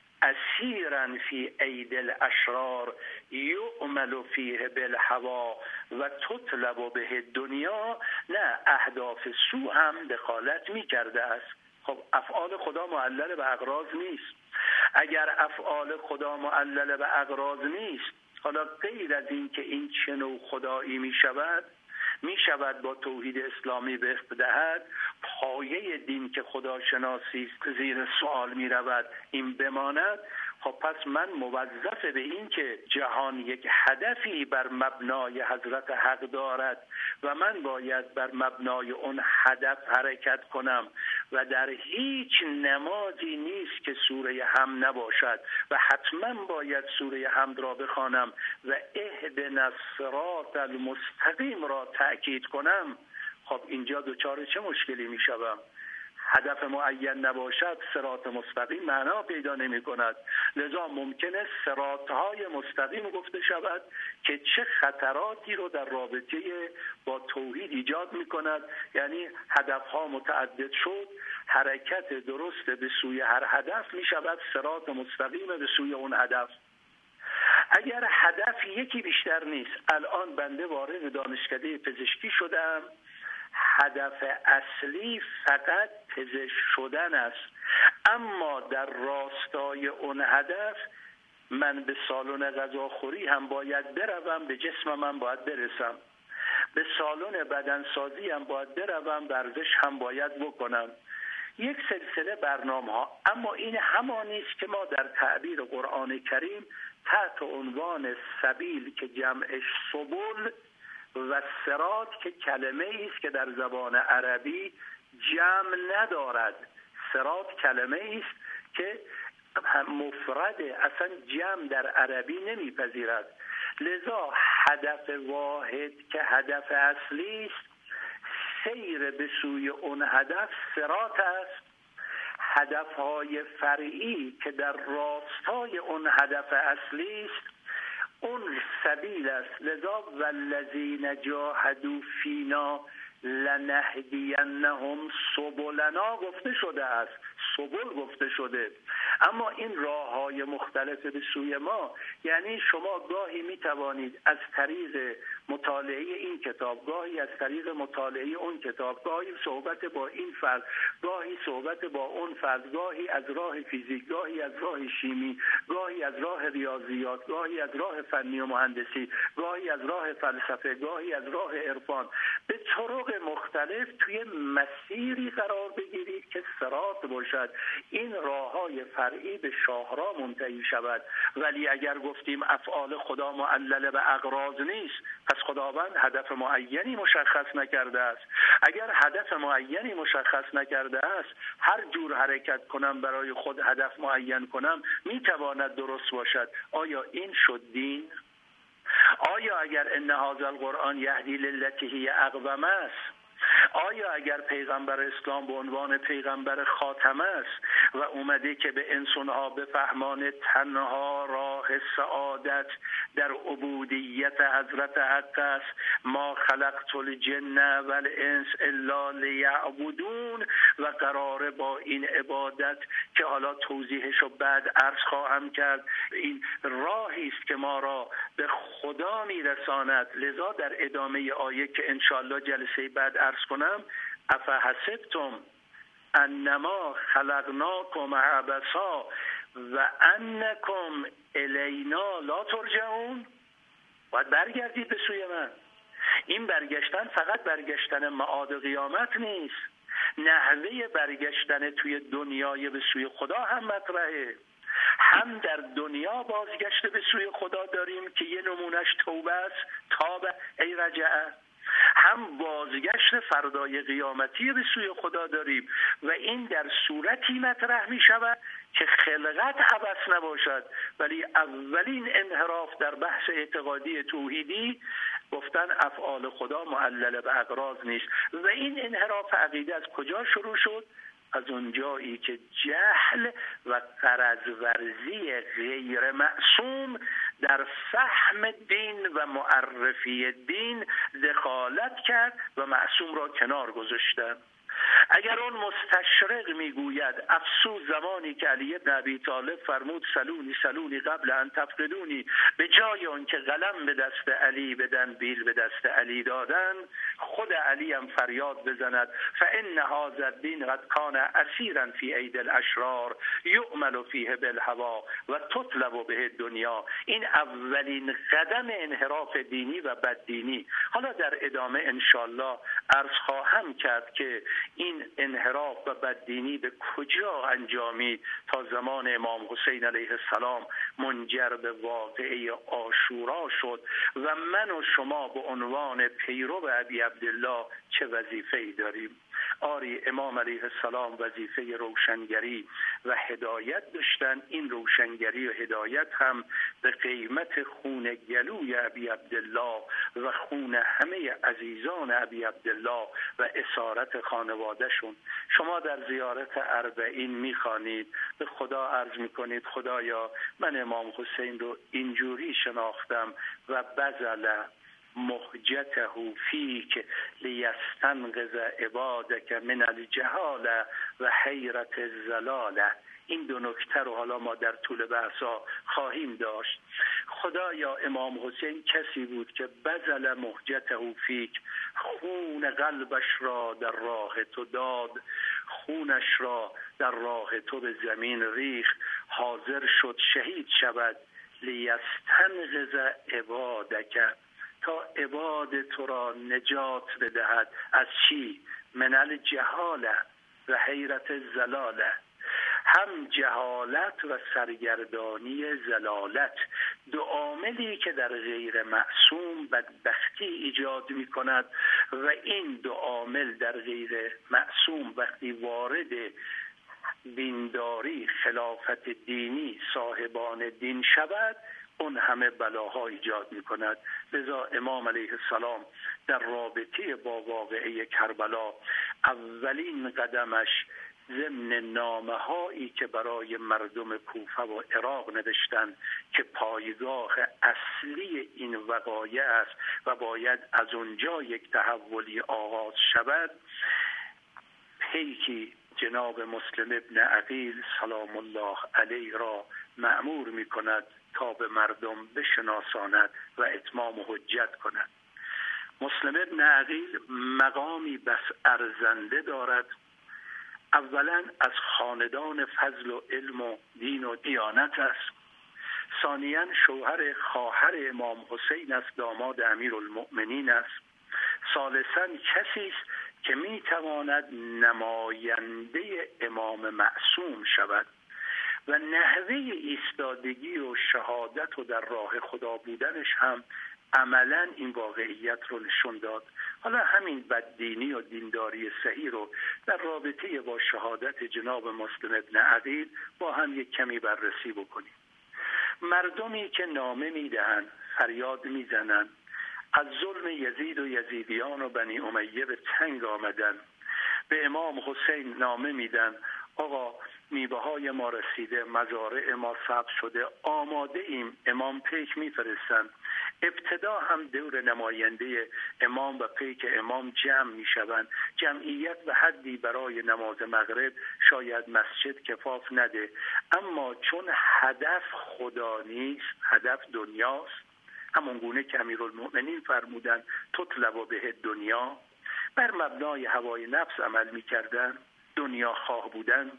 اسیرا فی اید الاشرار یعمل فیه بالهوا و تطلب به دنیا، نه اهداف سو هم دخالت می کرده است. خب افعال خدا معلل به اغراض نیست. اگر افعال خدا معلل به اغراض نیست، حالا غیر از این که این چه نوع خدایی می شود می شود با توحید اسلامی به دهد، پایه دین که خداشناسی زیر سوال می رود این بماند. خب پس من موظف به این که جهان یک هدفی بر مبنای حضرت حق دارد و من باید بر مبنای اون هدف حرکت کنم و در هیچ نمازی نیست که سوره حمد نباشد و حتما باید سوره حمد را بخوانم و اهدنا الصراط المستقیم را تأکید کنم. خب اینجا دوچار چه مشکلی می شوم؟ هدف معین نباشد صراط مستقیم معنا پیدا نمی کند. لذا ممکنه صراطهای مستقیم گفته شود که چه خطراتی رو در رابطه با توحید ایجاد می کند. یعنی هدفها متعدد شد، حرکت درست به سوی هر هدف می شود صراط مستقیم به سوی اون هدف. اگر هدف یکی بیشتر نیست، الان بنده وارد دانشکده پزشکی شدم، هدف اصلی فقط پزشک شدن است، اما در راستای اون هدف من به سالن غذاخوری هم باید بروم، به جسمم هم باید برسم، به سالن بدنسازی هم باید بروم، ورزش هم باید بکنم. یک سلسله برنامه ها. اما این همانی است که ما در تعبیر قرآن کریم تحت عنوان سبیل که جمعش سبل و صراط که کلمه است که در زبان عربی جمع ندارد. صراط کلمه است که مفرد، اصلا جمع در عربی نمیپذیرد. لذا هدف واحد که هدف اصلی است، سیر به سوی اون هدف صراط است. هدفهای فرعی که در راستای اون هدف اصلی است اون سبیل است. لذا والذین جاهدوا فینا لنهدینهم سبلنا گفته شده است، سبل گفته شده. اما این راه‌های مختلف به سوی ما، یعنی شما گاهی می توانید از طریق مطالعه این کتاب، گاهی از طریق مطالعه اون کتاب، گاهی صحبت با این فرد، گاهی صحبت با اون فرد، گاهی از راه فیزیک، گاهی از راه شیمی، گاهی از راه ریاضیات، گاهی از راه فنی و مهندسی، گاهی از راه فلسفه، گاهی از راه عرفان، به طرق مختلف توی مسیری قرار بگیرید که صراط باشد، این راههای فرعی به شاهراه منتهی شود. ولی اگر گفتیم افعال خدا معلل به اغراض نیست، پس خداوند هدف معینی مشخص نکرده است. اگر هدف معینی مشخص نکرده است، هر جور حرکت کنم برای خود هدف معین کنم میتواند درست باشد. آیا این شد دین؟ آیا اگر ان هذا القرآن یهدی للتی هی اقوم است، آیا اگر پیغمبر اسلام به عنوان پیغمبر خاتم است و اومده که به انسانها بفهمانه تنها راه سعادت در عبودیت حضرت حق است، ما خلقت الجن والانس الا لیعبدون، و قراره با این عبادت که حالا توضیحشو بعد عرض خواهم کرد، این راهی است که ما را به خدا میرساند. لذا در ادامه آیه که انشالله جلسه بعد عرض کنم، افحسبتم انما خلقناکم عبثا و انکم الینا لا ترجعون، باید برگردید به سوی من. این برگشتن فقط برگشتن معاد قیامت نیست، نحوه برگشتن توی دنیای به سوی خدا هم مطرحه. هم در دنیا بازگشت به سوی خدا داریم که یه نمونش توبه است، تاب ای رجعه، هم بازگشت فردای قیامتی به سوی خدا داریم و این در صورتی مطرح می شود که خلقت عبث نباشد. ولی اولین انحراف در بحث اعتقادی توحیدی گفتن افعال خدا معلل به اغراض نیست. و این انحراف عقیده از کجا شروع شد؟ از اونجایی که جهل و غرض‌ورزی غیر معصوم در فهم دین و معرفی دین دخالت کرد و معصوم را کنار گذاشتن. اگر اون مستشرق میگوید افسوس زمانی که علی بن ابی طالب فرمود سلونی سلونی قبل ان تفقدونی، به جای اون که قلم به دست علی بدن بیل به دست علی دادن، خود علی هم فریاد بزند فان هذا الدین قد کان اسیرا فی اید الاشرار یؤمل فیه بالهوا و تطلب به دنیا. این اولین قدم انحراف دینی و بددینی. حالا در ادامه انشالله عرض خواهم کرد که این انحراف و بددینی به کجا انجامید تا زمان امام حسین علیه السلام منجر به واقعه عاشورا شد و من و شما به عنوان پیرو ابی عبدالله چه وظیفه‌ای داریم. آری امام علیه السلام وظیفه روشنگری و هدایت داشتن. این روشنگری و هدایت هم به قیمت خون گلوی ابی عبدالله و خون همه عزیزان ابی عبدالله و اسارت خانوادهشون. شما در زیارت اربعین میخوانید، به خدا عرض میکنید خدایا من امام حسین رو اینجوری شناختم و بذل مهجته فیک لیستنقذ عبادک من الجهاله و حیرت الزلاله. این دو نکته رو حالا ما در طول بحثا خواهیم داشت. خدایا امام حسین کسی بود که بذل مهجته فیک، خون قلبش را در راه تو داد، خونش را در راه تو به زمین ریخت، حاضر شد شهید شود لیستنقذ عبادک، تا عباد تو را نجات بدهد از چی؟ من الجهاله و حیرت الزلاله. هم جهالت و سرگردانی زلالت، دو عاملی که در غیر معصوم بدبختی ایجاد می کند و این دو عامل در غیر معصوم وقتی وارد دینداری، خلافت دینی، صاحبان دین شود، اون همه بلاها ایجاد می کند. لذا امام علیه السلام در رابطه با واقعه کربلا اولین قدمش ضمن نامه هایی که برای مردم کوفه و عراق نوشتن که پایگاه اصلی این وقایع است و باید از اونجا یک تحولی آغاز شود، پیکی جناب مسلم ابن عقیل سلام الله علیه را مأمور می کند تا به مردم بشناساند و اتمام حجت کند. مسلم ابن عقیل مقامی بس ارزنده دارد. اولا از خاندان فضل و علم و دین و دیانت است. ثانیاً شوهر خواهر امام حسین است، داماد امیرالمؤمنین است. ثالثاً کسی است که میتواند نماینده امام معصوم شود و نحوه ایستادگی و شهادت و در راه خدا بودنش هم عملاً این واقعیت رو نشون داد. حالا همین بددینی و دینداری صحیح رو در رابطه با شهادت جناب مسلم ابن عقیل با هم یک کمی بررسی بکنیم. مردمی که نامه میدهند، فریاد میزنند از ظلم یزید و یزیدیان و بنی امیه به تنگ آمدن، به امام حسین نامه میدن آقا میوه های ما رسیده، مزارع ما ثبت شده، آماده ایم، امام پیک میفرستن. ابتدا هم دور نماینده امام و پیک امام جمع میشوند. جمعیت به حدی برای نماز مغرب شاید مسجد کفاف نده، اما چون هدف خدا نیست، هدف دنیاست، همون گونه که امیرالمؤمنین فرمودن تطلب به دنیا، بر مبنای هوای نفس عمل میکردن، دنیا خواه بودن،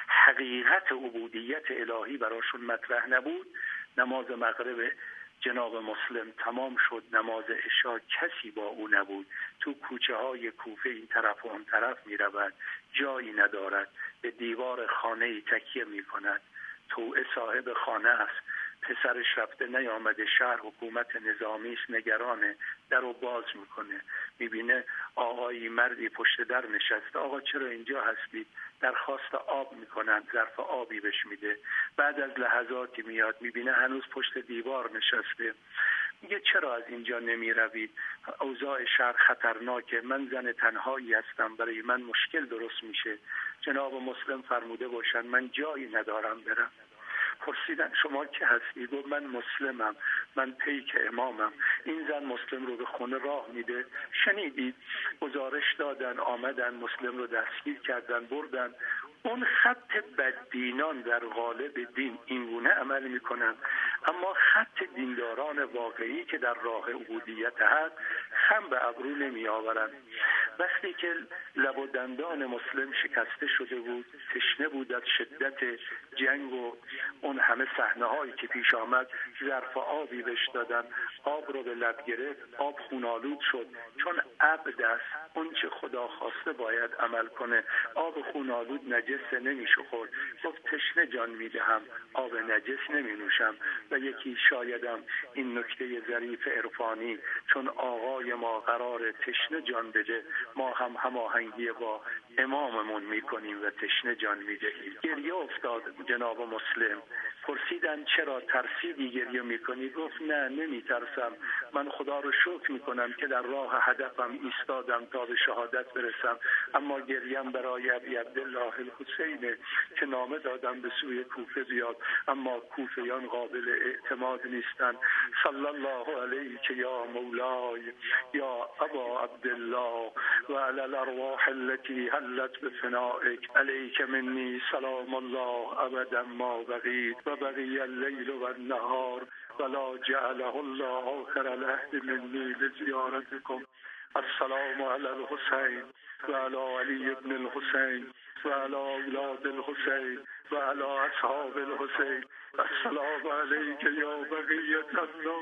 حقیقت عبودیت الهی براشون مطرح نبود. نماز مغرب جناب مسلم تمام شد، نماز عشا کسی با او نبود، تو کوچه های کوفه این طرف و اون طرف می رود، جایی ندارد، به دیوار خانه تکیه می کند، توعه صاحب خانه است، پسرش رفته نیامده شهر، حکومت نظامیش نگرانه، در رو باز میکنه، میبینه آقایی مردی پشت در نشسته، آقا چرا اینجا هستید؟ درخواست آب میکنن، ظرف آبی بهش میده، بعد از لحظاتی میاد میبینه هنوز پشت دیوار نشسته، میگه چرا از اینجا نمی روید؟ اوضاع شهر خطرناکه، من زن تنهایی هستم، برای من مشکل درست میشه. جناب مسلم فرموده باشن من جایی ندارم برم. پرسیدن شما که هستی؟ گفت من مسلمم، من پیک امامم. این زن مسلم رو به خونه راه میده. شنیدید گزارش دادن، آمدن مسلم رو دستگیر کردن، بردن. اون خط بددینان در غالب دین اینگونه عمل میکنن، اما خط دینداران واقعی که در راه عبودیت هست خم به ابرو نمی آورن. وقتی که لب و دندان مسلم شکسته شده بود، تشنه بود از شدت جنگ و اون همه صحنه هایی که پیش آمد، ظرف آبی بهش دادن، آب رو به لب گرفت، آب خونالود شد، چون عبد است، اون چه خدا خواسته باید عمل کنه، آب خونالود نجس نمیشه خورد. گفت تشنه جان میدهم، آب نجس نمی نوشم. و یکی شایدم این نکته ظریف عرفانی، چون آقای ما قرار تشنه جان بده، ما هم هماهنگی با اماممون میکنیم و تشنه جان میدهیم. گریه افتاد جناب مسلم. پرسیدن چرا ترسیدی گریه میکنی؟ گفت نه نمیترسم، من خدا رو شکر میکنم که در راه هدفم ایستادم تا به شهادت برسم، اما گریم برای ابی عبدالله الحسین که نامه دادم به سوی کوفه بیاد، اما کوفیان قابل اعتماد نیستن. صلی الله علیک یا مولای یا ابا عبدالله و علی الارواح التي حلت بفنائک علیک منی سلام الله ابدا ما بقیت و بقی اللیل و النهار ولا جعله الله آخر العهد منی لزیارتکم. السلام علی الحسین و علی علی ابن الحسین و علی اولاد الحسین و علی اصحاب الحسین. السلام علیک یا بقیت الله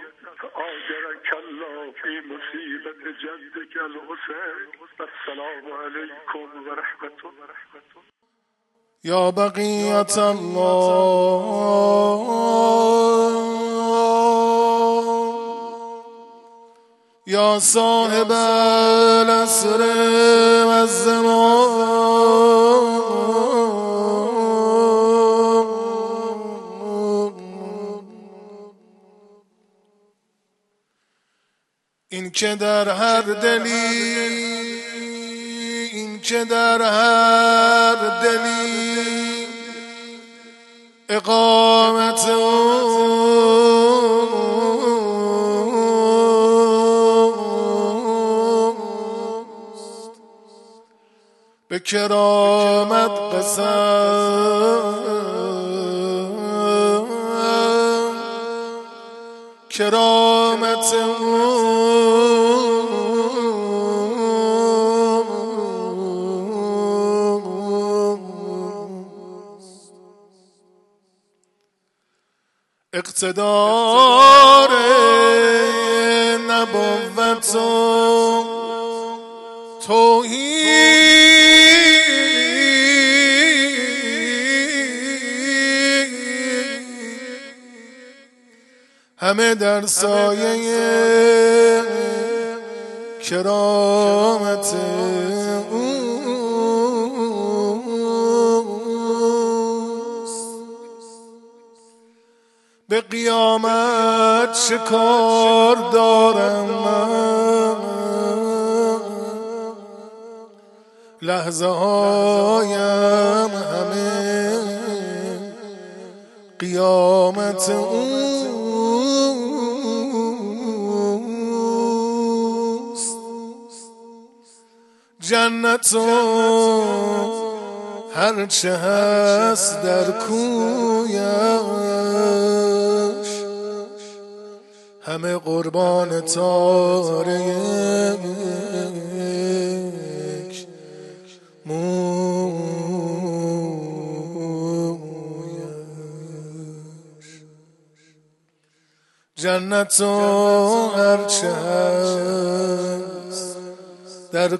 آجرک الله فی مصیبت جدک الحسین. السلام علیکم و رحمت الله. یا بقیت الله یا صاحب العصر و الزمان، این که در هر دلی، این که در هر دلی اقامت اوست، به کرامت قسم کرامت اوست، اقتدار نبوت توحید همه در سایه کرامت اوست. به قیامت شکار دارم من، لحظه هایم همه قیامت اوست. جنت و هرچه هست در کویش، همه قربان تاره یک مویش. جنت و هرچه هست در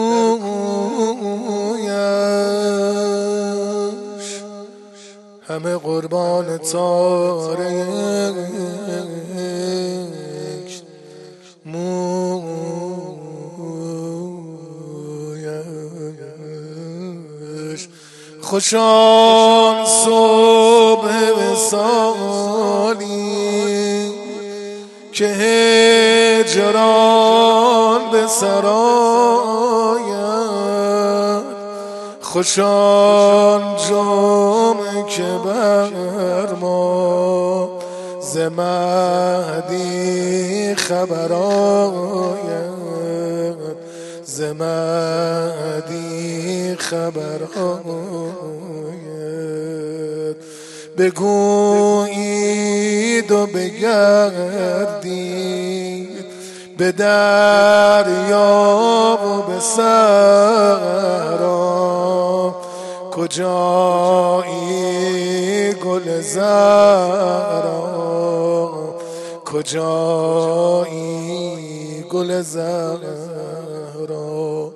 کویش، همه قربان تاره یک مویش. خوشان صبح وصالی که هجران به سرایت، خوشان جمعه که بر ما ز مهدی خبر آید، ز مهدی خبر آید. بگویید و بگردید به دریا و به صحرا، کجایی گل زهرا، کجایی گل زهرا،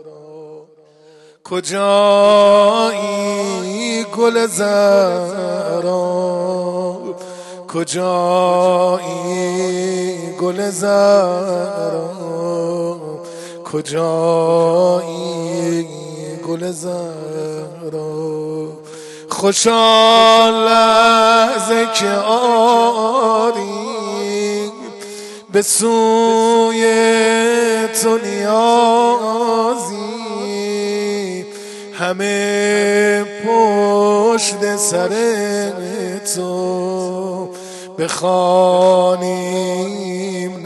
کجایی گل زهرا، کجایی گل زهرا، کجایی گل زهرا. خوشا لحظه که آری به سوی تو نیازی، همه پشت سر تو بخوانیم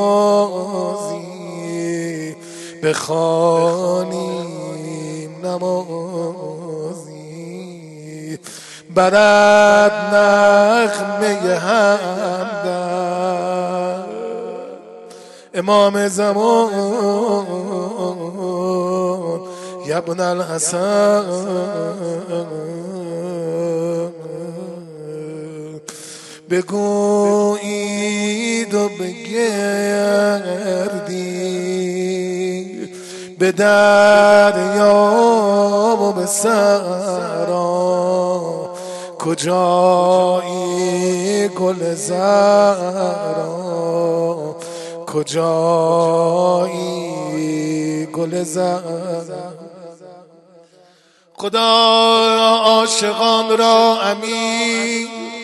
نمازی، بخوانیم نمازی. برد نغمه همدم امام زمان یبن الحسن، بگویید و بگردید به دریا و به صحرا، کجایی گل زهرا، کجایی گل زهرا. خدا عاشقان را امین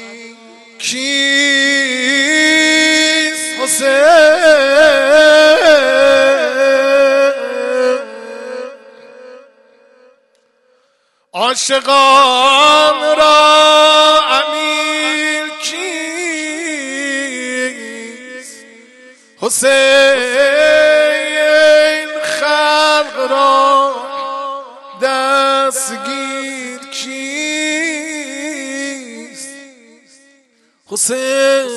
کیست حسین، عاشقان را امیر کیست حسین، خلق را دستگیر کیست حسین،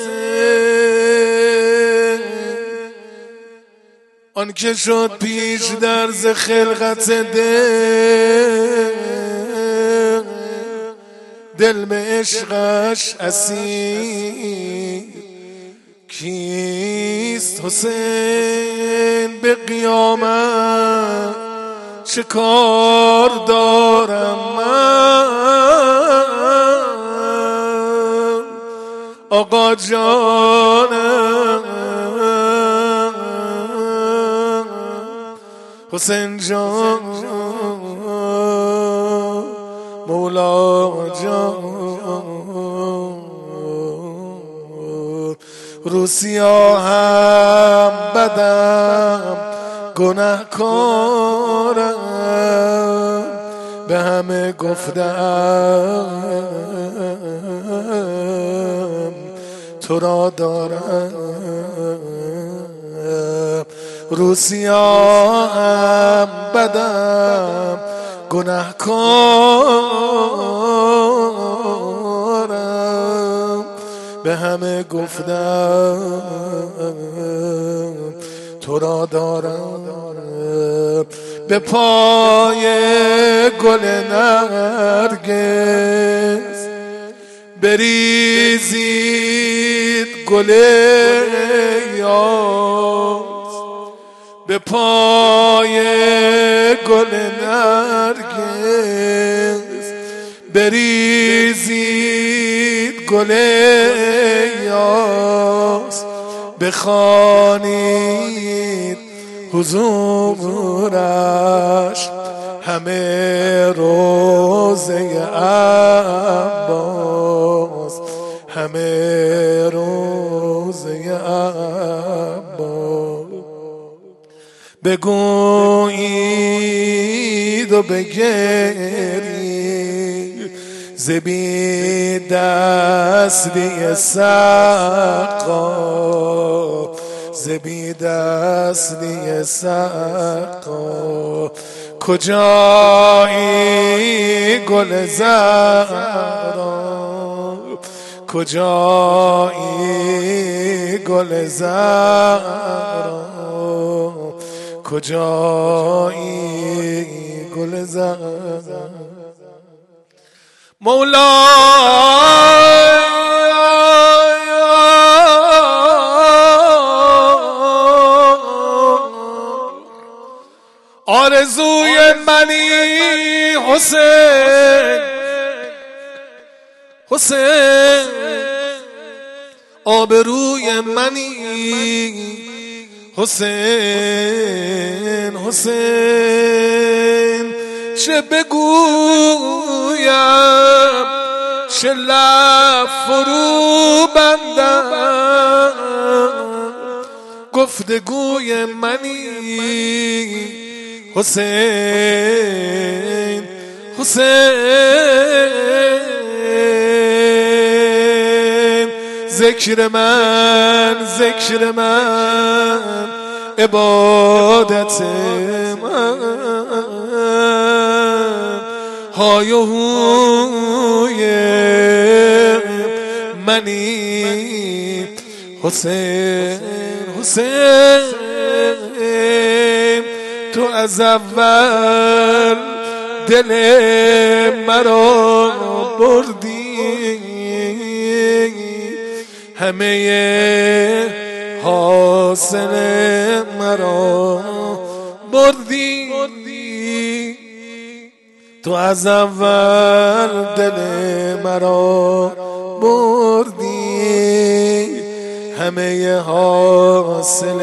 آن که شد پیش در ز خلقت دل، دل به عشقش اسیر کیست حسین. به قیامت چه کار دارم من آقا جانم حسین جان مولا جان روسیا هم بدم گناهکارم به همه گفتم تو را دارم روسیا هم بدم گناهکارم به همه گفتم تو را دارم به پای گل نرگس بریزید گل یاس به پای گل نرگس بریزید گل یاس بخوانید حضورش همه روزه عباس همه روزه عباس بگویید و بگرید زبی دستی سقا زبی دستی سقا کجایی گل زهرا کجایی گل زهرا کجایی گل زهرا مولا آرزوی منی حسین حسین آبروی منی حسین حسین چه بگویم چه لب فرو بندم گفتگوی منی حسین حسین ذکر من ذکر من عبادت من های و هوی منی حسین حسین تو از اول دل مرا بردی همه حاصل مرا بردی تو از اول دل مرا بردی همه حاصل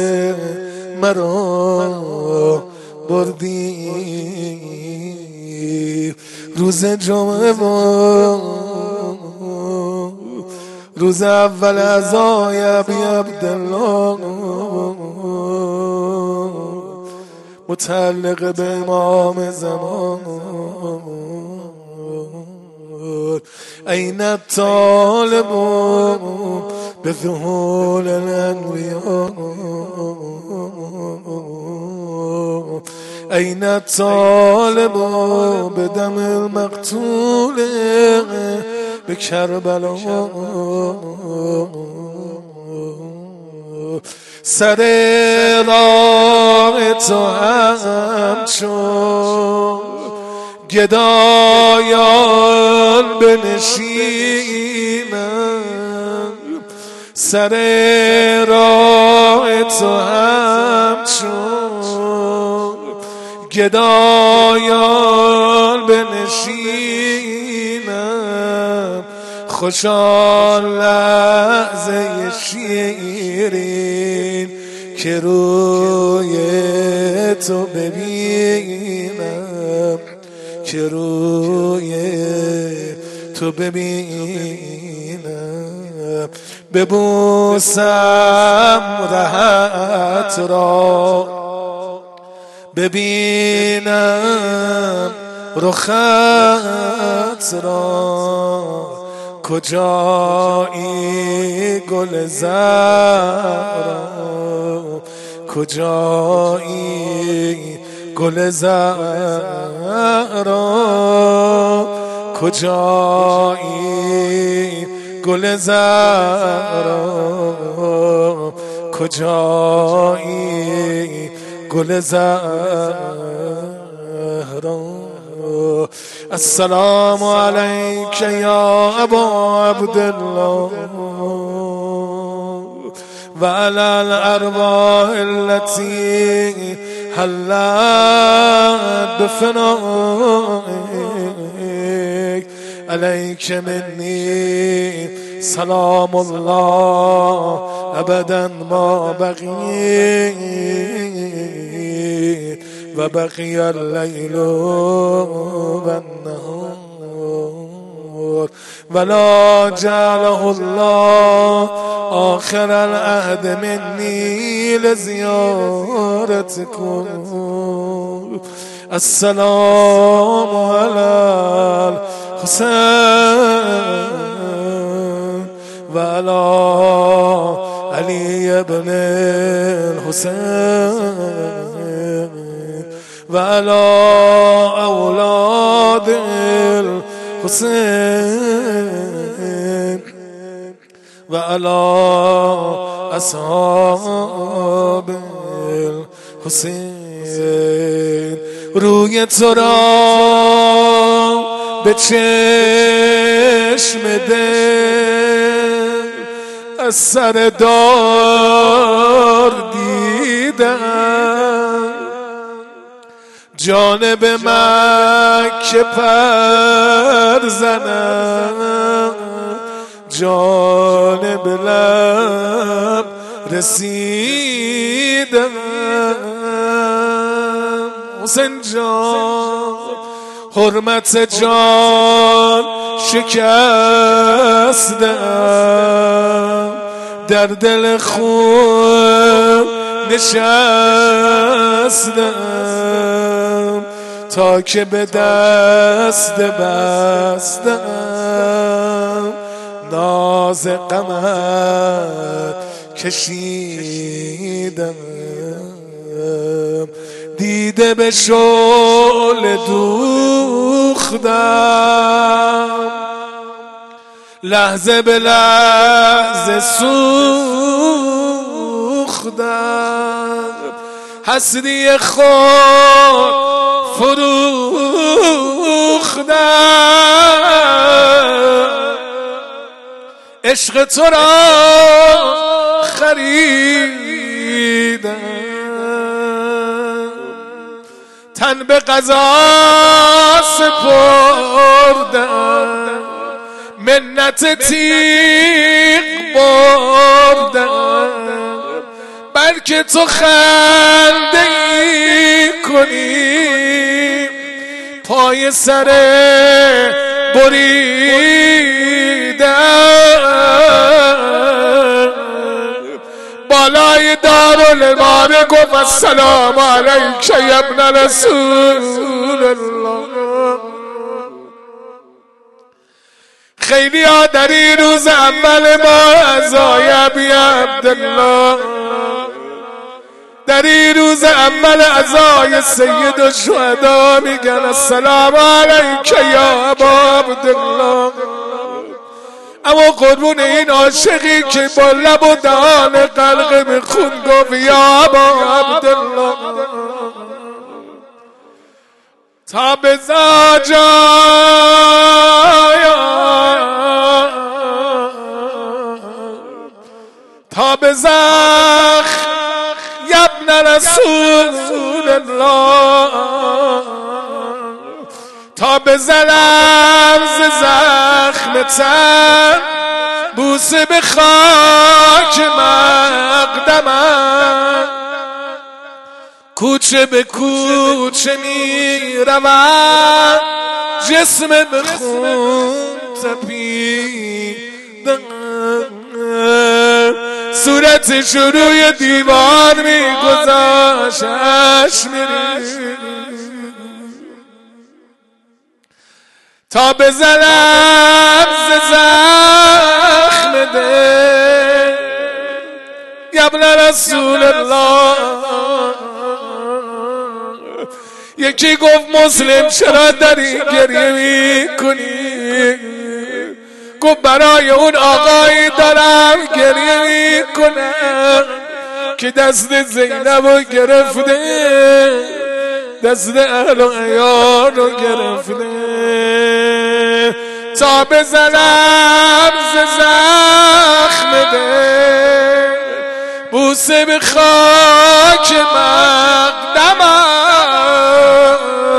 مرا بردی روز جمعه با روز اول عزای ابی عبدالله متعلق به امام زمان این الطالب به ظهور الانبیاء این الطالب به دم المقتول به کربلا سر راه تو همچون گدایان بنشینم سر راه تو همچون گدایان بنشینم خوشان لحظه شیرین که روی تو ببینم که روی تو ببینم ببوسم رهت را ببینم رخت را کجایی گل زهرا کجایی گل زهرا کجایی گل زهرا کجایی گل زهرا السلام علیک یا ابا عبدالله و علی الارواح التي حلت بفنائک علیک منی سلام الله ابدا ما بقی و بقی اللیل و النهار ولا جعله الله آخر العهد منی لزیارتکم السلام علی الحسین و علی علی ابن الحسین و علی اولاد الحسین و علی اصحاب الحسین روی تو را به چشم دل از سر دار دیدم جانب مکه پر زنم جانب لب رسیدم حسین جان حرمت جان شکستم در دل خون نشستم تا که به دست بستم ناز غمت کشیدم دیده به شعله دوختم لحظه به لحظه سوختم حسری خود فروختم عشق تو را خریدم تن به قضا سپردم منت تیغ بردم بلکه تو خنده ای کنی پای سر بریدم بالای دارالامامه گفت السلام علیک یا ابن رسول الله. خیلی ها در این روز اول ما عزای ابی عبدالله، در این روز اول عزای سید الشهدا میگن السلام علیک یا ابا عبدالله. اما قربون این عاشقی که با لب و دهان قلق میخون گفت یا ابا عبدالله، تا به زاجایا تا به زخ یبن رسول رسول الله تا بزنم ز زخم تن بوسه به خاک مقدمم کوچه به کوچه می روم جسم به خون تپیدم صورتش روی دیوار می گذاشتش میری تا بزنم ز زخم دل ابن رسول الله. یکی گفت مسلم چرا داری گریه می کنی؟ گفت برای اون آقایی دارم گریه می کنم که دست زینب رو گرفته، دست اهل و عیال رو گرفته تا بزنم ز زخم دل بوسه به خاک مقدمم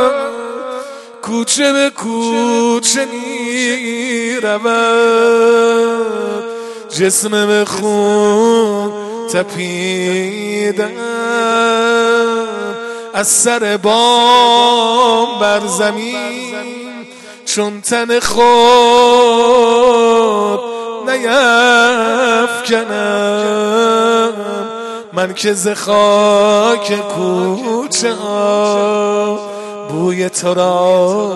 کوچه به کوچه می رود جسم به خون تپیدم از سر بام بر زمین چون تن خود نیفکنم من که ز خاک کوچه ها بوی تو را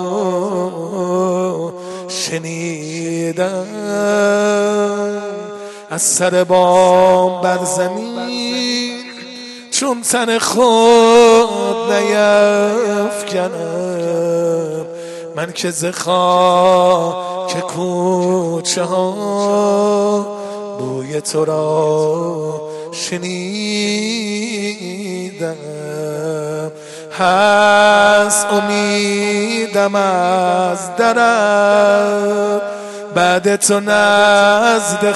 شنیدم از سر بام بر زمین چون تن خود نیفکنم من که ز خاک کوچه ها بوی تو را شنیدم هست امیدم از درت بعد تو نزد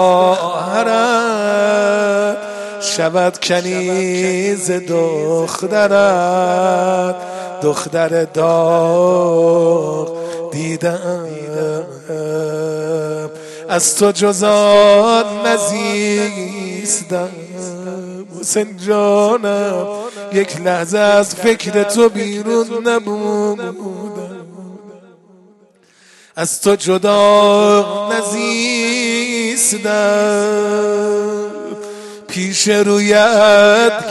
خواهرت شود کنیز دخترت دختر داغ دیدم از تو جزات نزیستم حسین جانم یک لحظه از فکر تو بیرون نبودم از تو جدا نزیستم پیش رویت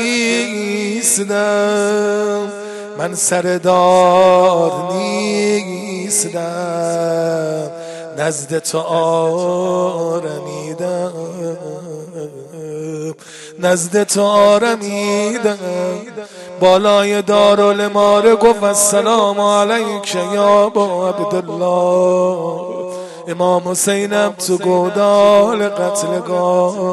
گریستم من سردار نیستم نزد تو آرمیدم نزد تو آرمیدم بالای دارالاماره گفت السلام علیک یا ابا عبدالله امام حسینم تو گودال قتلگاه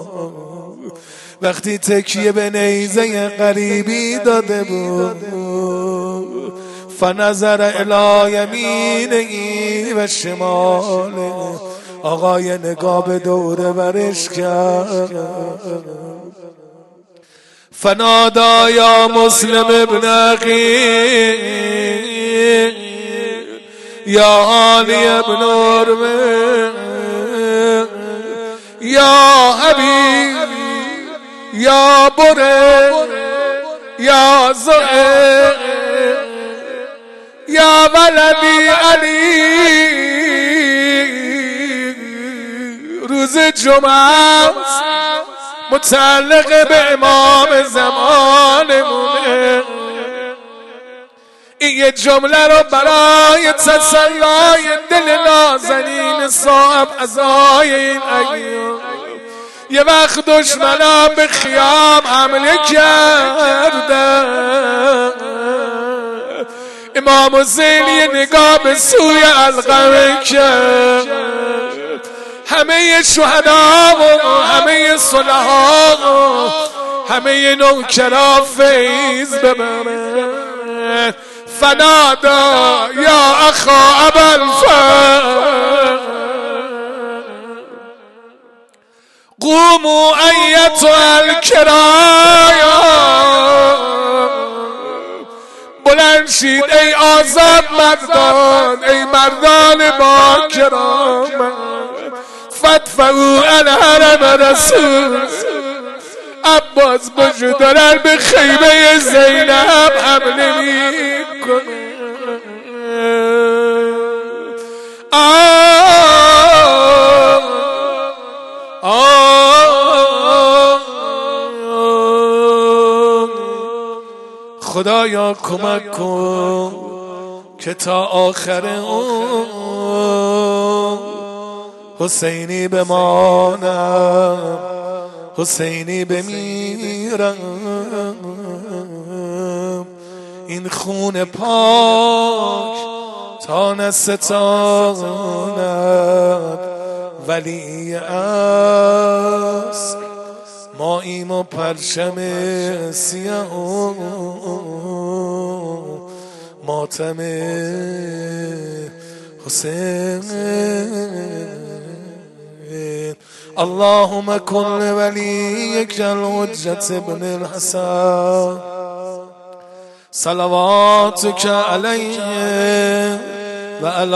وقتی تکیه به نیزه غریبی داده بود فنظر الی یمینه و شماله آقای نگاه به دوره برش کرد فنادا یا مسلم ابن اخی یا علی ابن ارمه یا حبیب یا بره یا زهر یا ولدی علی روز جمعه متعلق به امام زمانمونه این یه جمله رو برای تسلیای دل نازنین صاحب عزای این ایام یه وقت دشمنان به خیام حمله کردن امام حسین یه نگاه به سوی علقمه کرد همه شهدا و همه صلحا و همه نوکرا فیض ببرن فنادا یا اخا ابوالفضل قوموا ایتها الکرایا خورشید ای آزاد مردان، ای مردان با کرامت، فدفعوا الحرم رسول. عباس باشو دارن به خیمه زینب حمله میکنه. خدایا کمک کن که تا آخر اون حسینی بمانم، حسینی بمیرم. این خون پاک تا نستاند ولی است ماییم و پرچم سیاه و ماتم حسین. اللهم کن ولیک الحجة ابن الحسن صلواتک علیه و علی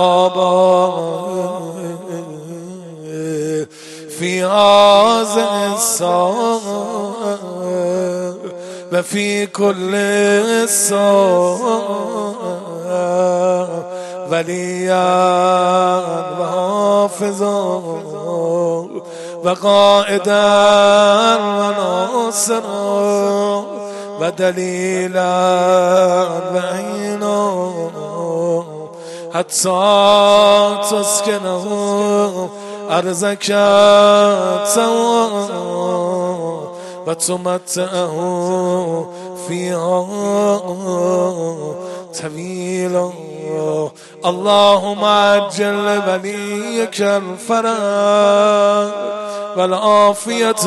آبائه فی هذه الساعة و فی کل ساعة ولیا و حافظا و قائدا و ناصرا و دلیلا و عینا حتی تسکنه ارزک سوا و تمتعه فیها طویلا. اللهم عجل ولیک الفرج والعافیة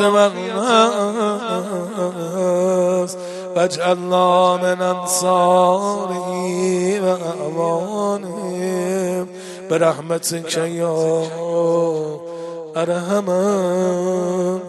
والناس واجعلنا من انصاره و اعوانه برحمتك یا ارحم